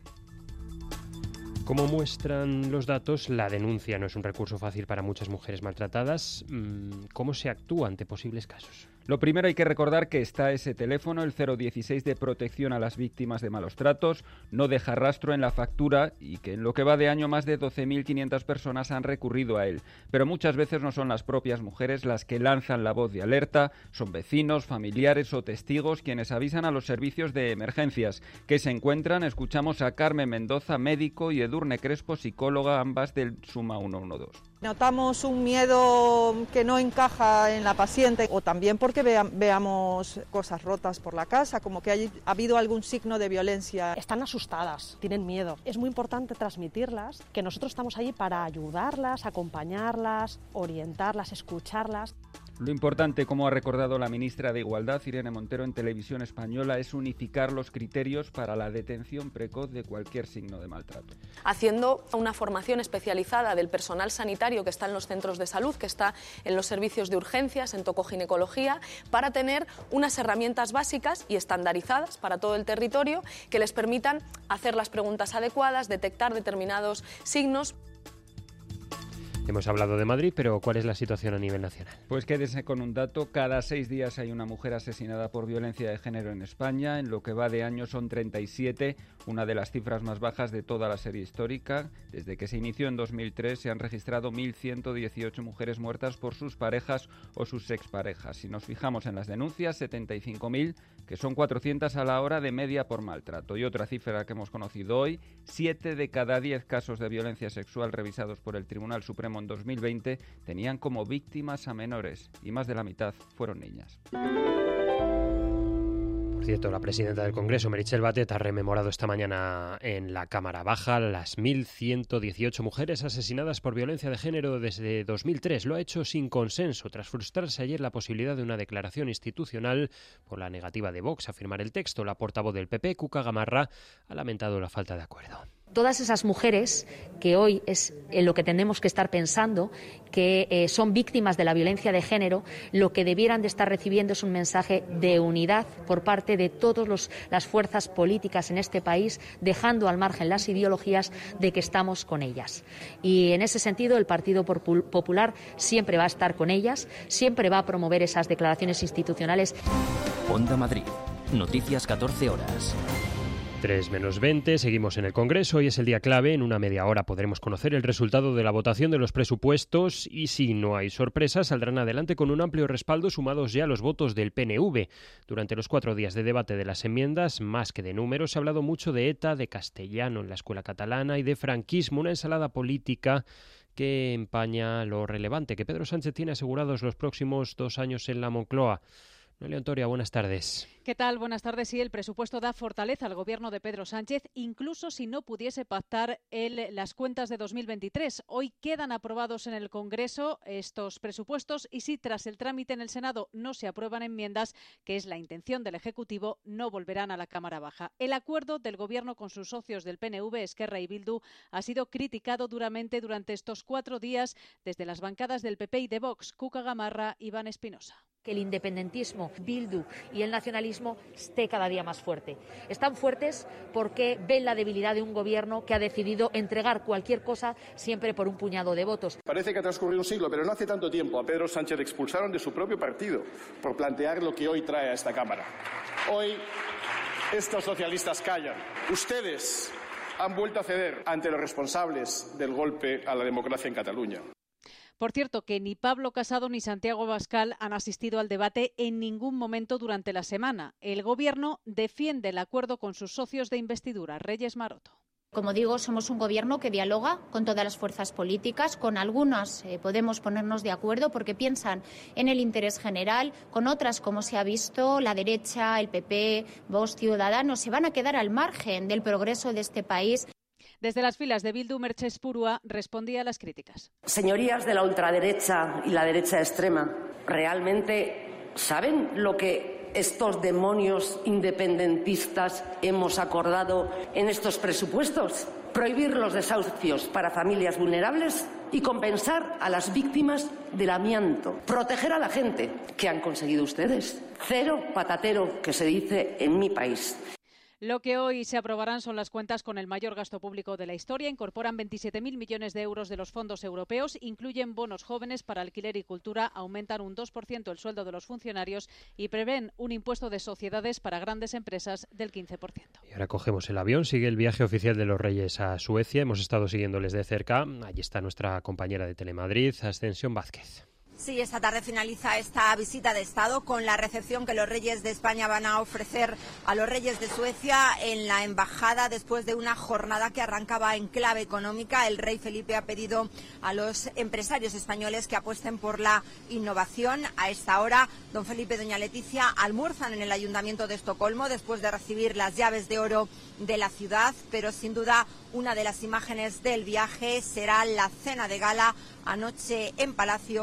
Como muestran los datos, la denuncia no es un recurso fácil para muchas mujeres maltratadas. ¿Cómo se actúa ante posibles casos? Lo primero, hay que recordar que está ese teléfono, el 016 de protección a las víctimas de malos tratos, no deja rastro en la factura y que en lo que va de año más de 12.500 personas han recurrido a él. Pero muchas veces no son las propias mujeres las que lanzan la voz de alerta, son vecinos, familiares o testigos quienes avisan a los servicios de emergencias que se encuentran. Escuchamos a Carmen Mendoza, médico, y Edurne Crespo, psicóloga, ambas del Suma 112. Notamos un miedo que no encaja en la paciente, o también porque veamos cosas rotas por la casa, como que ha habido algún signo de violencia. Están asustadas, tienen miedo. Es muy importante transmitirlas, que nosotros estamos allí para ayudarlas, acompañarlas, orientarlas, escucharlas. Lo importante, como ha recordado la ministra de Igualdad, Irene Montero, en Televisión Española, es unificar los criterios para la detención precoz de cualquier signo de maltrato. Haciendo una formación especializada del personal sanitario que está en los centros de salud, que está en los servicios de urgencias, en tocoginecología, para tener unas herramientas básicas y estandarizadas para todo el territorio que les permitan hacer las preguntas adecuadas, detectar determinados signos. Hemos hablado de Madrid, pero ¿cuál es la situación a nivel nacional? Pues quédese con un dato. Cada 6 días hay una mujer asesinada por violencia de género en España. En lo que va de año son 37, una de las cifras más bajas de toda la serie histórica. Desde que se inició en 2003 se han registrado 1.118 mujeres muertas por sus parejas o sus exparejas. Si nos fijamos en las denuncias, 75.000, que son 400 a la hora de media por maltrato. Y otra cifra que hemos conocido hoy, 7 de cada 10 casos de violencia sexual revisados por el Tribunal Supremo en 2020 tenían como víctimas a menores y más de la mitad fueron niñas. Por cierto, la presidenta del Congreso, Meritxell Batet, ha rememorado esta mañana en la Cámara Baja las 1.118 mujeres asesinadas por violencia de género desde 2003. Lo ha hecho sin consenso, tras frustrarse ayer la posibilidad de una declaración institucional por la negativa de Vox a firmar el texto. La portavoz del PP, Cuca Gamarra, ha lamentado la falta de acuerdo. Todas esas mujeres que hoy es en lo que tenemos que estar pensando, que son víctimas de la violencia de género, lo que debieran de estar recibiendo es un mensaje de unidad por parte de todas las fuerzas políticas en este país, dejando al margen las ideologías de que estamos con ellas. Y en ese sentido el Partido Popular siempre va a estar con ellas, siempre va a promover esas declaraciones institucionales. Onda Madrid, noticias 14 horas. 3:20, seguimos en el Congreso y es el día clave. En una media hora podremos conocer el resultado de la votación de los presupuestos y, si no hay sorpresas, saldrán adelante con un amplio respaldo, sumados ya los votos del PNV. Durante los 4 días de debate de las enmiendas, más que de números, se ha hablado mucho de ETA, de castellano en la escuela catalana y de franquismo, una ensalada política que empaña lo relevante que Pedro Sánchez tiene asegurados los próximos 2 años en la Moncloa. Noelia Ontoria, buenas tardes. ¿Qué tal? Buenas tardes. Sí, el presupuesto da fortaleza al gobierno de Pedro Sánchez, incluso si no pudiese pactar las cuentas de 2023. Hoy quedan aprobados en el Congreso estos presupuestos y si tras el trámite en el Senado no se aprueban enmiendas, que es la intención del Ejecutivo, no volverán a la Cámara Baja. El acuerdo del gobierno con sus socios del PNV, Esquerra y Bildu, ha sido criticado duramente durante estos 4 días desde las bancadas del PP y de Vox, Cuca Gamarra y Iván Espinosa. Que el independentismo, Bildu y el nacionalismo esté cada día más fuerte. Están fuertes porque ven la debilidad de un gobierno que ha decidido entregar cualquier cosa siempre por un puñado de votos. Parece que ha transcurrido un siglo, pero no hace tanto tiempo a Pedro Sánchez expulsaron de su propio partido por plantear lo que hoy trae a esta Cámara. Hoy estos socialistas callan. Ustedes han vuelto a ceder ante los responsables del golpe a la democracia en Cataluña. Por cierto, que ni Pablo Casado ni Santiago Abascal han asistido al debate en ningún momento durante la semana. El Gobierno defiende el acuerdo con sus socios de investidura. Reyes Maroto. Como digo, somos un gobierno que dialoga con todas las fuerzas políticas, con algunas podemos ponernos de acuerdo porque piensan en el interés general, con otras, como se ha visto, la derecha, el PP, Vox, Ciudadanos, se van a quedar al margen del progreso de este país. Desde las filas de Bildu, Merche Espurua respondía a las críticas. Señorías de la ultraderecha y la derecha extrema, ¿realmente saben lo que estos demonios independentistas hemos acordado en estos presupuestos? Prohibir los desahucios para familias vulnerables y compensar a las víctimas del amianto. Proteger a la gente. ¿Qué han conseguido ustedes? Cero patatero, que se dice en mi país. Lo que hoy se aprobarán son las cuentas con el mayor gasto público de la historia. Incorporan 27.000 millones de euros de los fondos europeos, incluyen bonos jóvenes para alquiler y cultura, aumentan un 2% el sueldo de los funcionarios y prevén un impuesto de sociedades para grandes empresas del 15%. Y ahora cogemos el avión, sigue el viaje oficial de los Reyes a Suecia. Hemos estado siguiéndoles de cerca. Allí está nuestra compañera de Telemadrid, Ascensión Vázquez. Sí, esta tarde finaliza esta visita de Estado con la recepción que los Reyes de España van a ofrecer a los Reyes de Suecia en la Embajada después de una jornada que arrancaba en clave económica. El rey Felipe ha pedido a los empresarios españoles que apuesten por la innovación. A esta hora, don Felipe y doña Leticia almuerzan en el Ayuntamiento de Estocolmo después de recibir las llaves de oro de la ciudad, pero sin duda una de las imágenes del viaje será la cena de gala anoche en Palacio que reúne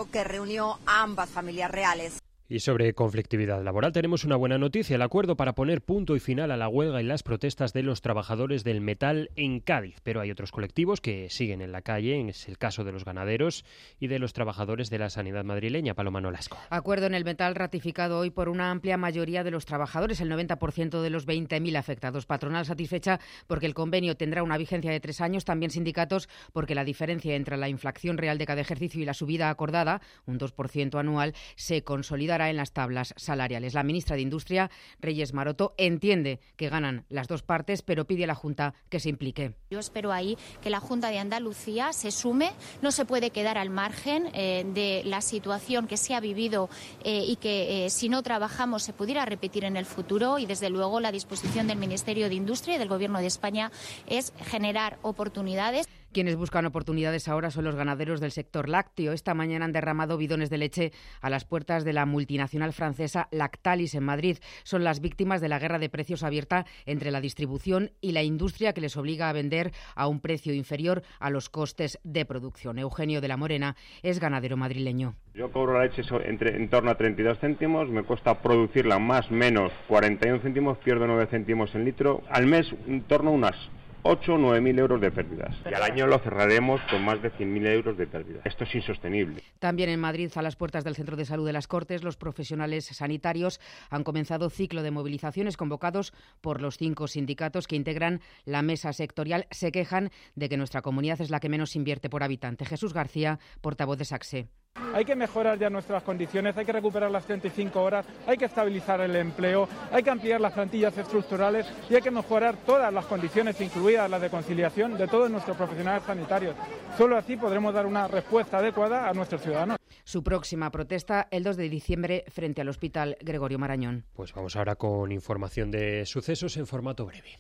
reunió a ambas familias reales. Y sobre conflictividad laboral tenemos una buena noticia, el acuerdo para poner punto y final a la huelga y las protestas de los trabajadores del metal en Cádiz. Pero hay otros colectivos que siguen en la calle, es el caso de los ganaderos y de los trabajadores de la sanidad madrileña. Paloma Nolasco. Acuerdo en el metal ratificado hoy por una amplia mayoría de los trabajadores, el 90% de los 20.000 afectados. Patronal satisfecha porque el convenio tendrá una vigencia de 3 años, también sindicatos porque la diferencia entre la inflación real de cada ejercicio y la subida acordada, un 2% anual, se consolidará en las tablas salariales. La ministra de Industria, Reyes Maroto, entiende que ganan las dos partes, pero pide a la Junta que se implique. Yo espero ahí que la Junta de Andalucía se sume, no se puede quedar al margen de la situación que se ha vivido y que si no trabajamos se pudiera repetir en el futuro, y desde luego la disposición del Ministerio de Industria y del Gobierno de España es generar oportunidades. Quienes buscan oportunidades ahora son los ganaderos del sector lácteo. Esta mañana han derramado bidones de leche a las puertas de la multinacional francesa Lactalis en Madrid. Son las víctimas de la guerra de precios abierta entre la distribución y la industria, que les obliga a vender a un precio inferior a los costes de producción. Eugenio de la Morena es ganadero madrileño. Yo cobro la leche en torno a 32 céntimos, me cuesta producirla más o menos 41 céntimos, pierdo 9 céntimos en litro. Al mes en torno a unas 8 o 9.000 euros de pérdidas. Y al año lo cerraremos con más de 100.000 euros de pérdidas. Esto es insostenible. También en Madrid, a las puertas del Centro de Salud de las Cortes, los profesionales sanitarios han comenzado ciclo de movilizaciones convocados por los 5 sindicatos que integran la mesa sectorial. Se quejan de que nuestra comunidad es la que menos invierte por habitante. Jesús García, portavoz de SACSE. Hay que mejorar ya nuestras condiciones, hay que recuperar las 35 horas, hay que estabilizar el empleo, hay que ampliar las plantillas estructurales y hay que mejorar todas las condiciones, incluidas las de conciliación, de todos nuestros profesionales sanitarios. Solo así podremos dar una respuesta adecuada a nuestros ciudadanos. Su próxima protesta el 2 de diciembre frente al Hospital Gregorio Marañón. Pues vamos ahora con información de sucesos en formato breve.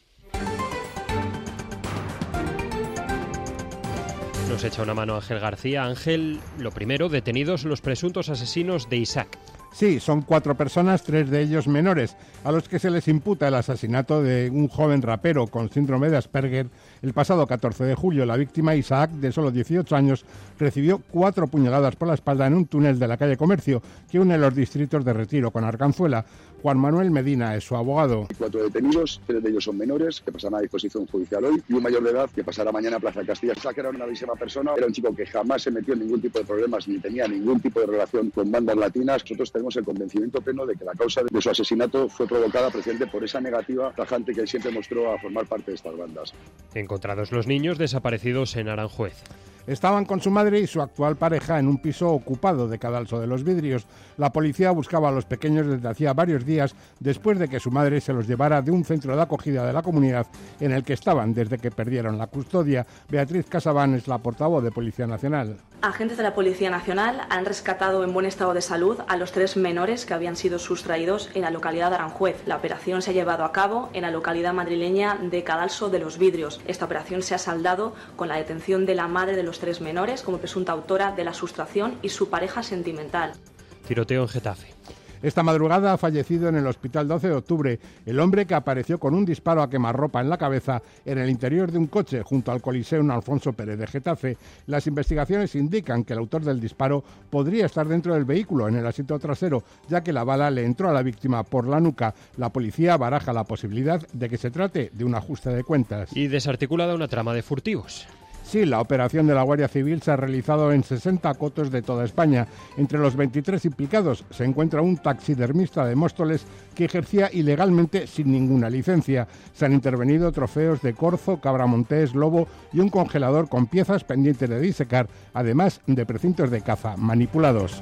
Nos echa una mano Ángel García. Ángel, lo primero, detenidos los presuntos asesinos de Isaac. Sí, son 4 personas, 3 de ellos menores, a los que se les imputa el asesinato de un joven rapero con síndrome de Asperger. El pasado 14 de julio, la víctima, Isaac, de solo 18 años, recibió 4 puñaladas por la espalda en un túnel de la calle Comercio que une los distritos de Retiro con Arganzuela. Juan Manuel Medina es su abogado. 4 detenidos, 3 de ellos son menores, que pasarán a disposición judicial hoy, y un mayor de edad que pasará mañana a Plaza Castilla. Isaac era una bellísima persona, era un chico que jamás se metió en ningún tipo de problemas ni tenía ningún tipo de relación con bandas latinas. Nosotros tenemos el convencimiento pleno de que la causa de su asesinato fue provocada precisamente por esa negativa tajante que él siempre mostró a formar parte de estas bandas. Encontrados los niños desaparecidos en Aranjuez. Estaban con su madre y su actual pareja en un piso ocupado de Cadalso de los Vidrios. La policía buscaba a los pequeños desde hacía varios días después de que su madre se los llevara de un centro de acogida de la comunidad en el que estaban desde que perdieron la custodia. Beatriz Casabán es la portavoz de Policía Nacional. Agentes de la Policía Nacional han rescatado en buen estado de salud a los 3 menores que habían sido sustraídos en la localidad de Aranjuez. La operación se ha llevado a cabo en la localidad madrileña de Cadalso de los Vidrios. Esta operación se ha saldado con la detención de la madre de los 3 menores como presunta autora de la sustracción y su pareja sentimental. Tiroteo en Getafe. Esta madrugada ha fallecido en el hospital 12 de octubre el hombre que apareció con un disparo a quemarropa en la cabeza en el interior de un coche junto al Coliseum Alfonso Pérez de Getafe. Las investigaciones indican que el autor del disparo podría estar dentro del vehículo en el asiento trasero, ya que la bala le entró a la víctima por la nuca. La policía baraja la posibilidad de que se trate de un ajuste de cuentas. Y desarticulada una trama de furtivos. Sí, la operación de la Guardia Civil se ha realizado en 60 cotos de toda España. Entre los 23 implicados se encuentra un taxidermista de Móstoles que ejercía ilegalmente sin ninguna licencia. Se han intervenido trofeos de corzo, cabra montés, lobo y un congelador con piezas pendientes de disecar, además de precintos de caza manipulados.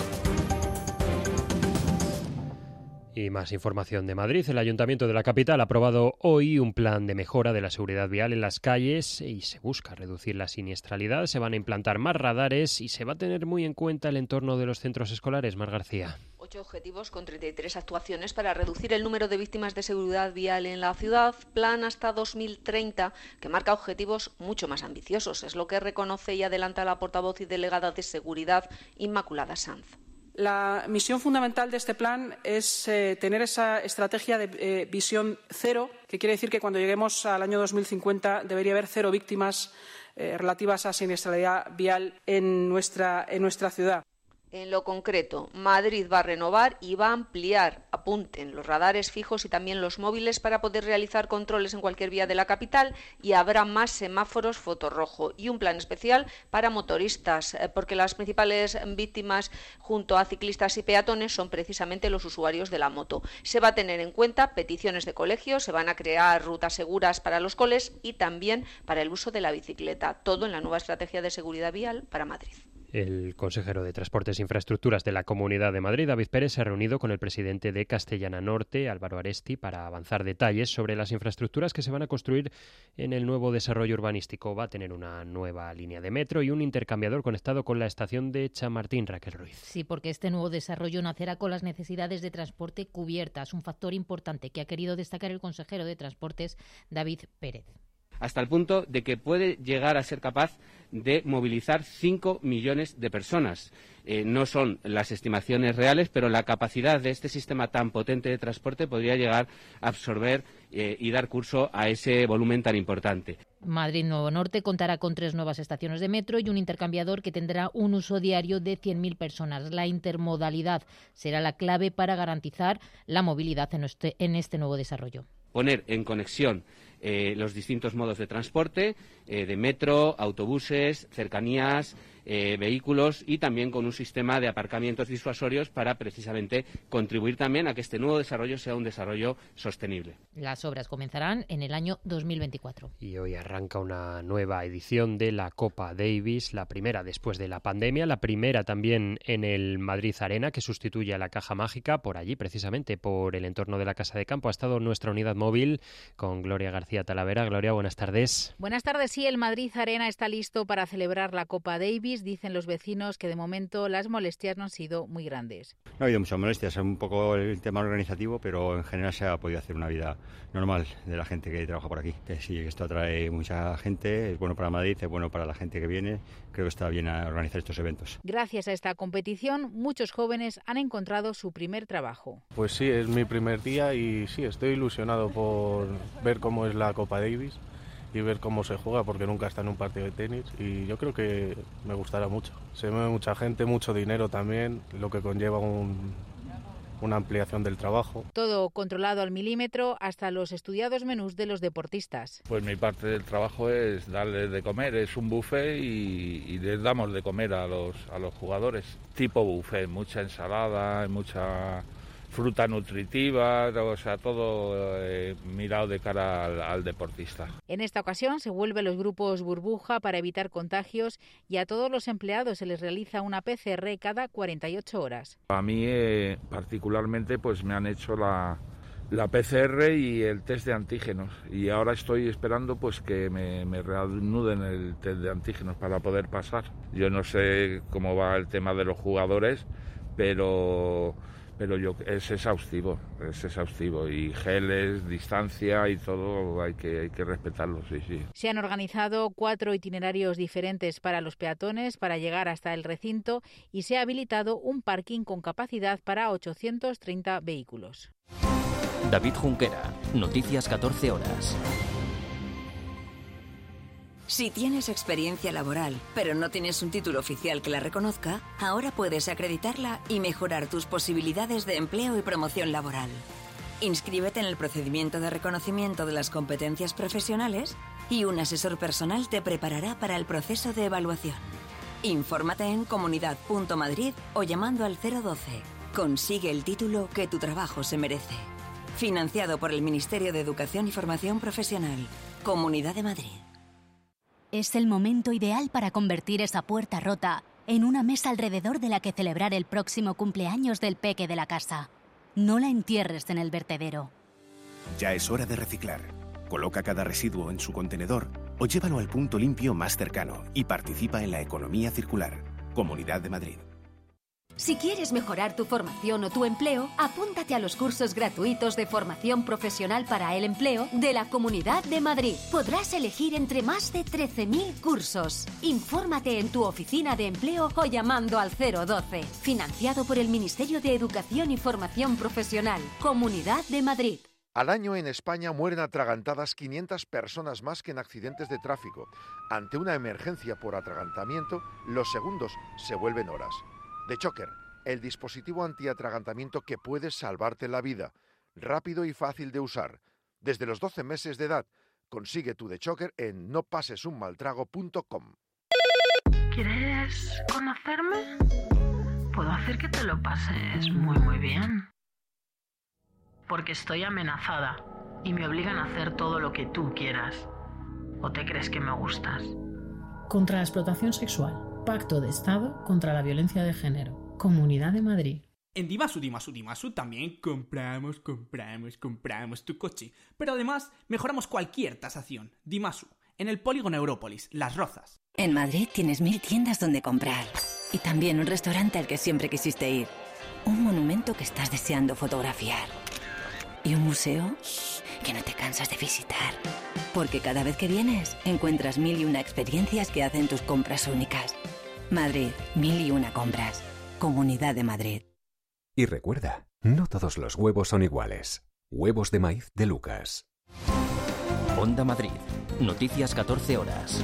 Y más información de Madrid. El Ayuntamiento de la capital ha aprobado hoy un plan de mejora de la seguridad vial en las calles y se busca reducir la siniestralidad. Se van a implantar más radares y se va a tener muy en cuenta el entorno de los centros escolares. Mar García. 8 objetivos con 33 actuaciones para reducir el número de víctimas de seguridad vial en la ciudad. Plan hasta 2030 que marca objetivos mucho más ambiciosos. Es lo que reconoce y adelanta la portavoz y delegada de Seguridad, Inmaculada Sanz. La misión fundamental de este plan es tener esa estrategia de visión cero, que quiere decir que cuando lleguemos al año 2050 debería haber 0 víctimas relativas a siniestralidad vial en nuestra ciudad. En lo concreto, Madrid va a renovar y va a ampliar, apunten, los radares fijos y también los móviles para poder realizar controles en cualquier vía de la capital, y habrá más semáforos fotorrojo y un plan especial para motoristas, porque las principales víctimas junto a ciclistas y peatones son precisamente los usuarios de la moto. Se va a tener en cuenta peticiones de colegios, se van a crear rutas seguras para los coles y también para el uso de la bicicleta, todo en la nueva estrategia de seguridad vial para Madrid. El consejero de Transportes e Infraestructuras de la Comunidad de Madrid, David Pérez, se ha reunido con el presidente de Castellana Norte, Álvaro Aresti, para avanzar detalles sobre las infraestructuras que se van a construir en el nuevo desarrollo urbanístico. Va a tener una nueva línea de metro y un intercambiador conectado con la estación de Chamartín. Raquel Ruiz. Sí, porque este nuevo desarrollo nacerá con las necesidades de transporte cubiertas, un factor importante que ha querido destacar el consejero de Transportes, David Pérez. Hasta el punto de que puede llegar a ser capaz de movilizar 5 millones de personas. No son las estimaciones reales, pero la capacidad de este sistema tan potente de transporte podría llegar a absorber y dar curso a ese volumen tan importante. Madrid Nuevo Norte contará con 3 nuevas estaciones de metro y un intercambiador que tendrá un uso diario de 100.000 personas. La intermodalidad será la clave para garantizar la movilidad en este nuevo desarrollo. Poner en conexión los distintos modos de transporte, de metro, autobuses, cercanías, vehículos, y también con un sistema de aparcamientos disuasorios para precisamente contribuir también a que este nuevo desarrollo sea un desarrollo sostenible. Las obras comenzarán en el año 2024. Y hoy arranca una nueva edición de la Copa Davis, la primera después de la pandemia, la primera también en el Madrid Arena, que sustituye a la Caja Mágica. Por allí, precisamente por el entorno de la Casa de Campo, ha estado nuestra unidad móvil con Gloria García Talavera. Gloria, buenas tardes. Buenas tardes. Sí, el Madrid Arena está listo para celebrar la Copa Davis. Dicen los vecinos que de momento las molestias no han sido muy grandes. No ha habido muchas molestias, es un poco el tema organizativo, pero en general se ha podido hacer una vida normal de la gente que trabaja por aquí. Que sí, esto atrae mucha gente, es bueno para Madrid, es bueno para la gente que viene. Creo que está bien a organizar estos eventos. Gracias a esta competición, muchos jóvenes han encontrado su primer trabajo. Pues sí, es mi primer día y sí, estoy ilusionado por ver cómo es la Copa Davis y ver cómo se juega, porque nunca está en un partido de tenis y yo creo que me gustará mucho. Se mueve mucha gente, mucho dinero también, lo que conlleva una ampliación del trabajo. Todo controlado al milímetro, hasta los estudiados menús de los deportistas. Pues mi parte del trabajo es darles de comer, es un buffet y les damos de comer a los jugadores. Tipo buffet, mucha ensalada, mucha fruta nutritiva, o sea, todo mirado de cara al deportista. En esta ocasión se vuelven los grupos burbuja para evitar contagios y a todos los empleados se les realiza una PCR cada 48 horas. A mí particularmente pues me han hecho la PCR y el test de antígenos y ahora estoy esperando pues que me reanuden el test de antígenos para poder pasar. Yo no sé cómo va el tema de los jugadores, pero es exhaustivo y geles, distancia y todo hay que respetarlo, sí. Se han organizado 4 itinerarios diferentes para los peatones para llegar hasta el recinto y se ha habilitado un parking con capacidad para 830 vehículos. David Junquera, Noticias 14 horas. Si tienes experiencia laboral, pero no tienes un título oficial que la reconozca, ahora puedes acreditarla y mejorar tus posibilidades de empleo y promoción laboral. Inscríbete en el procedimiento de reconocimiento de las competencias profesionales y un asesor personal te preparará para el proceso de evaluación. Infórmate en comunidad.madrid o llamando al 012. Consigue el título que tu trabajo se merece. Financiado por el Ministerio de Educación y Formación Profesional. Comunidad de Madrid. Es el momento ideal para convertir esa puerta rota en una mesa alrededor de la que celebrar el próximo cumpleaños del peque de la casa. No la entierres en el vertedero. Ya es hora de reciclar. Coloca cada residuo en su contenedor o llévalo al punto limpio más cercano y participa en la economía circular. Comunidad de Madrid. Si quieres mejorar tu formación o tu empleo, apúntate a los cursos gratuitos de formación profesional para el empleo de la Comunidad de Madrid. Podrás elegir entre más de 13.000 cursos. Infórmate en tu oficina de empleo o llamando al 012. Financiado por el Ministerio de Educación y Formación Profesional. Comunidad de Madrid. Al año en España mueren atragantadas 500 personas más que en accidentes de tráfico. Ante una emergencia por atragantamiento, los segundos se vuelven horas. DeChocker, el dispositivo antiatragantamiento que puede salvarte la vida. Rápido y fácil de usar. Desde los 12 meses de edad. Consigue tu DeChocker en nopasesunmaltrago.com. ¿Quieres conocerme? Puedo hacer que te lo pases muy bien. Porque estoy amenazada y me obligan a hacer todo lo que tú quieras. ¿O te crees que me gustas? Contra la explotación sexual. Pacto de Estado contra la violencia de género. Comunidad de Madrid. En Dimasu también compramos tu coche. Pero además mejoramos cualquier tasación. Dimasu, en el polígono Európolis, Las Rozas. En Madrid tienes 1000 tiendas donde comprar. Y también un restaurante al que siempre quisiste ir. Un monumento que estás deseando fotografiar. Y un museo que no te cansas de visitar. Porque cada vez que vienes, encuentras 1001 experiencias que hacen tus compras únicas. Madrid, 1001 compras. Comunidad de Madrid. Y recuerda, no todos los huevos son iguales. Huevos de maíz de Lucas. Onda Madrid. Noticias 14 horas.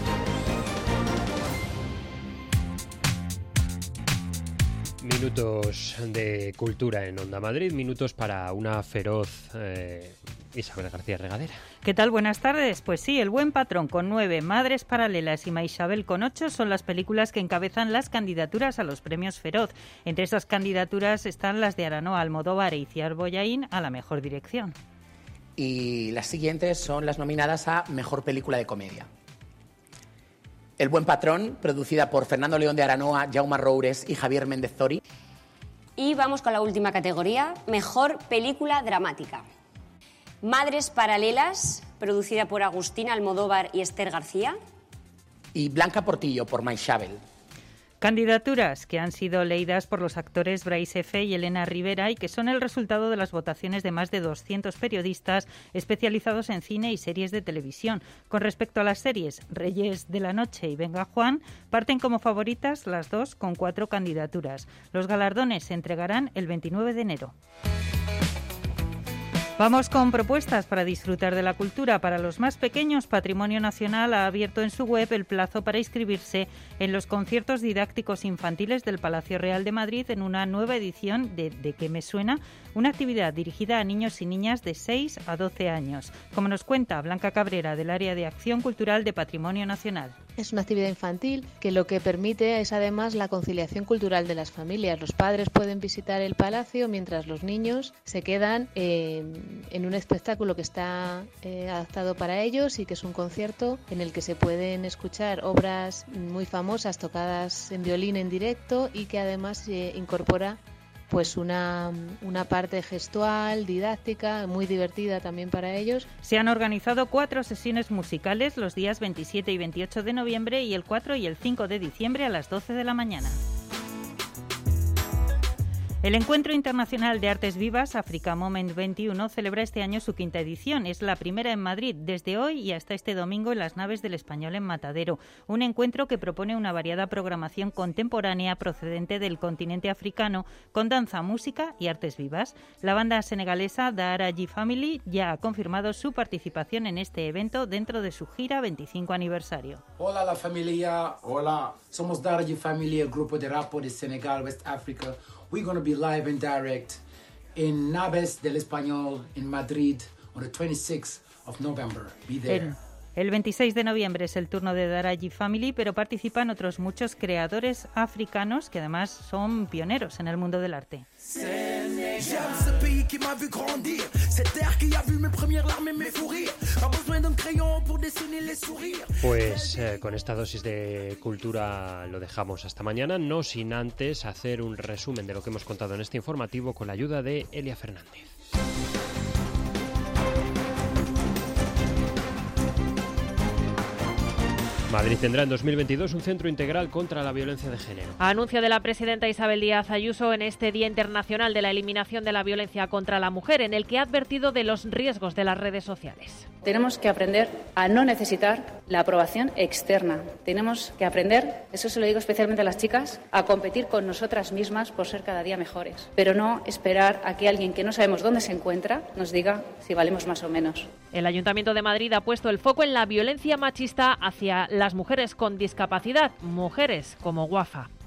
Minutos de cultura en Onda Madrid, minutos para una feroz Isabel García Regadera. ¿Qué tal? Buenas tardes. Pues sí, El Buen Patrón con 9, Madres Paralelas y Maixabel con 8 son las películas que encabezan las candidaturas a los premios Feroz. Entre esas candidaturas están las de Aranó Almodóvar e Itziar Bollaín a la mejor dirección. Y las siguientes son las nominadas a Mejor Película de Comedia. El Buen Patrón, producida por Fernando León de Aranoa, Jaume Roures y Javier Méndez Zori. Y vamos con la última categoría, Mejor Película Dramática. Madres Paralelas, producida por Agustina Almodóvar y Esther García. Y Blanca Portillo, por Maixabel. Candidaturas que han sido leídas por los actores Brais F. y Elena Rivera y que son el resultado de las votaciones de más de 200 periodistas especializados en cine y series de televisión. Con respecto a las series, Reyes de la Noche y Venga Juan parten como favoritas las dos con 4 candidaturas. Los galardones se entregarán el 29 de enero. Vamos con propuestas para disfrutar de la cultura. Para los más pequeños, Patrimonio Nacional ha abierto en su web el plazo para inscribirse en los conciertos didácticos infantiles del Palacio Real de Madrid en una nueva edición de ¿De qué me suena?, una actividad dirigida a niños y niñas de 6 a 12 años. Como nos cuenta Blanca Cabrera, del Área de Acción Cultural de Patrimonio Nacional. Es una actividad infantil que lo que permite es además la conciliación cultural de las familias. Los padres pueden visitar el palacio mientras los niños se quedan en un espectáculo que está adaptado para ellos y que es un concierto en el que se pueden escuchar obras muy famosas tocadas en violín en directo y que además incorpora pues una parte gestual, didáctica, muy divertida también para ellos. Se han organizado 4 sesiones musicales los días 27 y 28 de noviembre y el 4 y el 5 de diciembre a las 12 de la mañana. El Encuentro Internacional de Artes Vivas, Africa Moment 21, celebra este año su 5ª edición. Es la primera en Madrid, desde hoy y hasta este domingo en las naves del Español en Matadero. Un encuentro que propone una variada programación contemporánea procedente del continente africano, con danza, música y artes vivas. La banda senegalesa Daara J Family ya ha confirmado su participación en este evento dentro de su gira 25 aniversario. Hola la familia, hola. Somos Daara J Family, el grupo de rap de Senegal, West Africa. We're going to be live and direct in Naves del Español in Madrid on the 26th of November. Be there. El 26 de noviembre es el turno de Daara J Family, pero participan otros muchos creadores africanos que además son pioneros en el mundo del arte. Pues con esta dosis de cultura lo dejamos hasta mañana, no sin antes hacer un resumen de lo que hemos contado en este informativo con la ayuda de Elia Fernández. Madrid tendrá en 2022 un centro integral contra la violencia de género. Anuncio de la presidenta Isabel Díaz Ayuso en este Día Internacional de la Eliminación de la Violencia contra la Mujer, en el que ha advertido de los riesgos de las redes sociales. Tenemos que aprender a no necesitar la aprobación externa. Tenemos que aprender, eso se lo digo especialmente a las chicas, a competir con nosotras mismas por ser cada día mejores. Pero no esperar a que alguien que no sabemos dónde se encuentra nos diga si valemos más o menos. El Ayuntamiento de Madrid ha puesto el foco en la violencia machista hacia las mujeres con discapacidad, mujeres como Wafa.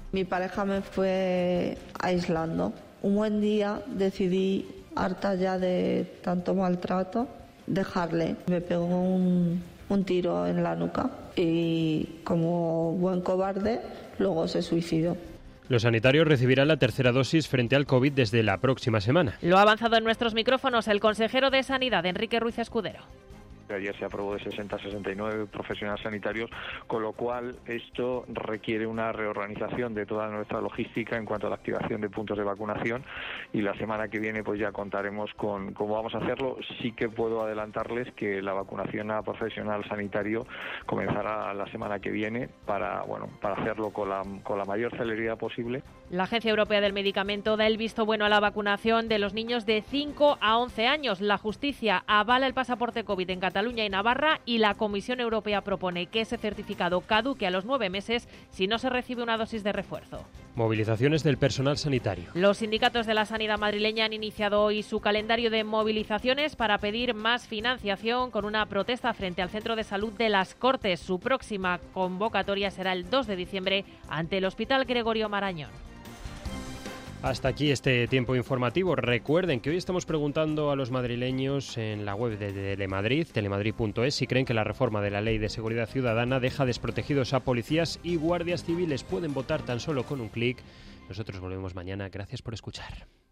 Mi pareja me fue aislando. Un buen día decidí, harta ya de tanto maltrato, dejarle. Me pegó un tiro en la nuca y, como buen cobarde, luego se suicidó. Los sanitarios recibirán la tercera dosis frente al COVID desde la próxima semana. Lo ha avanzado en nuestros micrófonos el consejero de Sanidad, Enrique Ruiz Escudero. Ayer se aprobó de 60 a 69 profesionales sanitarios, con lo cual esto requiere una reorganización de toda nuestra logística en cuanto a la activación de puntos de vacunación, y la semana que viene pues ya contaremos con cómo vamos a hacerlo. Sí que puedo adelantarles que la vacunación a profesional sanitario comenzará la semana que viene para hacerlo con la mayor celeridad posible. La Agencia Europea del Medicamento da el visto bueno a la vacunación de los niños de 5 a 11 años. La justicia avala el pasaporte COVID en Cataluña y Navarra, y la Comisión Europea propone que ese certificado caduque a los 9 meses si no se recibe una dosis de refuerzo. Movilizaciones del personal sanitario. Los sindicatos de la sanidad madrileña han iniciado hoy su calendario de movilizaciones para pedir más financiación, con una protesta frente al Centro de Salud de Las Cortes. Su próxima convocatoria será el 2 de diciembre ante el Hospital Gregorio Marañón. Hasta aquí este tiempo informativo. Recuerden que hoy estamos preguntando a los madrileños en la web de Telemadrid, telemadrid.es, si creen que la reforma de la Ley de Seguridad Ciudadana deja desprotegidos a policías y guardias civiles. Pueden votar tan solo con un clic. Nosotros volvemos mañana. Gracias por escuchar.